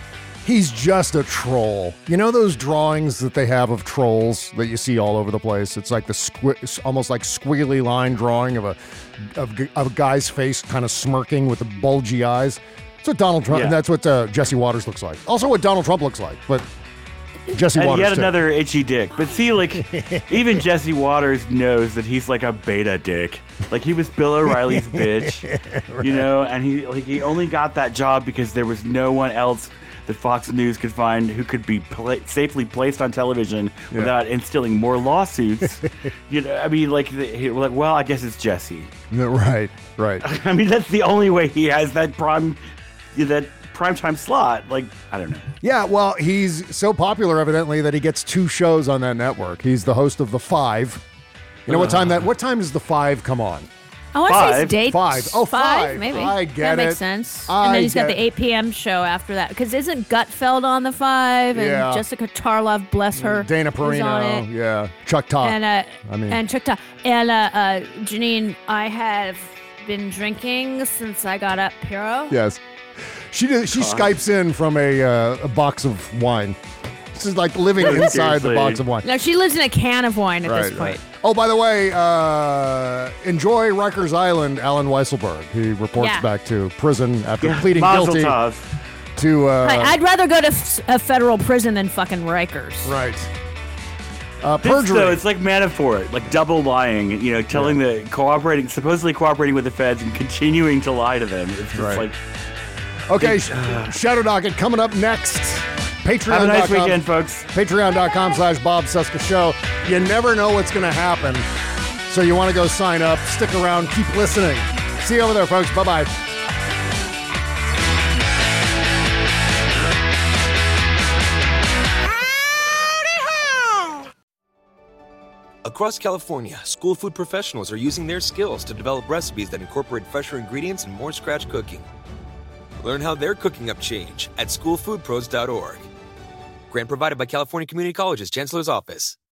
He's just a troll. You know those drawings that they have of trolls that you see all over the place? It's like the squi- almost like squiggly line drawing of a of, of a guy's face kind of smirking with the bulgy eyes. That's what Donald Trump, Yeah. and that's what uh, Jesse Waters looks like. Also what Donald Trump looks like, but Jesse and Waters yet too. another itchy dick. But see, like, even Jesse Waters knows that he's like a beta dick. Like, he was Bill O'Reilly's bitch, you know, and he like he only got that job because there was no one else that Fox News could find who could be pla- safely placed on television Yeah. without instilling more lawsuits. You know, I mean, like, the, he, like, well, I guess it's Jesse. No, right, right. I mean, that's the only way he has that prime, that primetime slot. Like, I don't know. Yeah, well, he's so popular, evidently, that he gets two shows on that network. He's the host of The Five. You know what time that? What time does The Five come on? I want to say Five. it's date Five. Oh, five. maybe. I get that makes it. sense. I and then he's got get the it. eight p.m. show after that. Because isn't Gutfeld on the five? And Yeah. Jessica Tarlov, bless her, Dana is on Perino, it. yeah. Chuck Todd. And uh, I mean, and Chuck Todd. And uh, uh, Janine, I have been drinking since I got up, Hero. yes. She did, she God. Skypes in from a uh, a box of wine. This is like living inside the Seriously. box of wine. No, she lives in a can of wine at Right, this point. right. Oh, by the way, uh, enjoy Rikers Island, Alan Weisselberg. He reports Yeah. back to prison after Yeah, pleading Mazel guilty tov. to. Uh, I, I'd rather go to f- a federal prison than fucking Rikers. Right. Uh, This, perjury. though, it's like Manafort, like double lying, you know, telling the cooperating, supposedly cooperating with the feds and continuing to lie to them. It's just Right. like, Okay, sh- Shadow Docket coming up next. Patreon. Have a nice weekend, folks. Patreon.com slash Bob Cesca Show. You never know what's going to happen. So you want to go sign up, stick around, keep listening. See you over there, folks. Bye-bye. Across California, school food professionals are using their skills to develop recipes that incorporate fresher ingredients and more scratch cooking. Learn how they're cooking up change at school food pros dot org. Grant provided by California Community College's Chancellor's Office.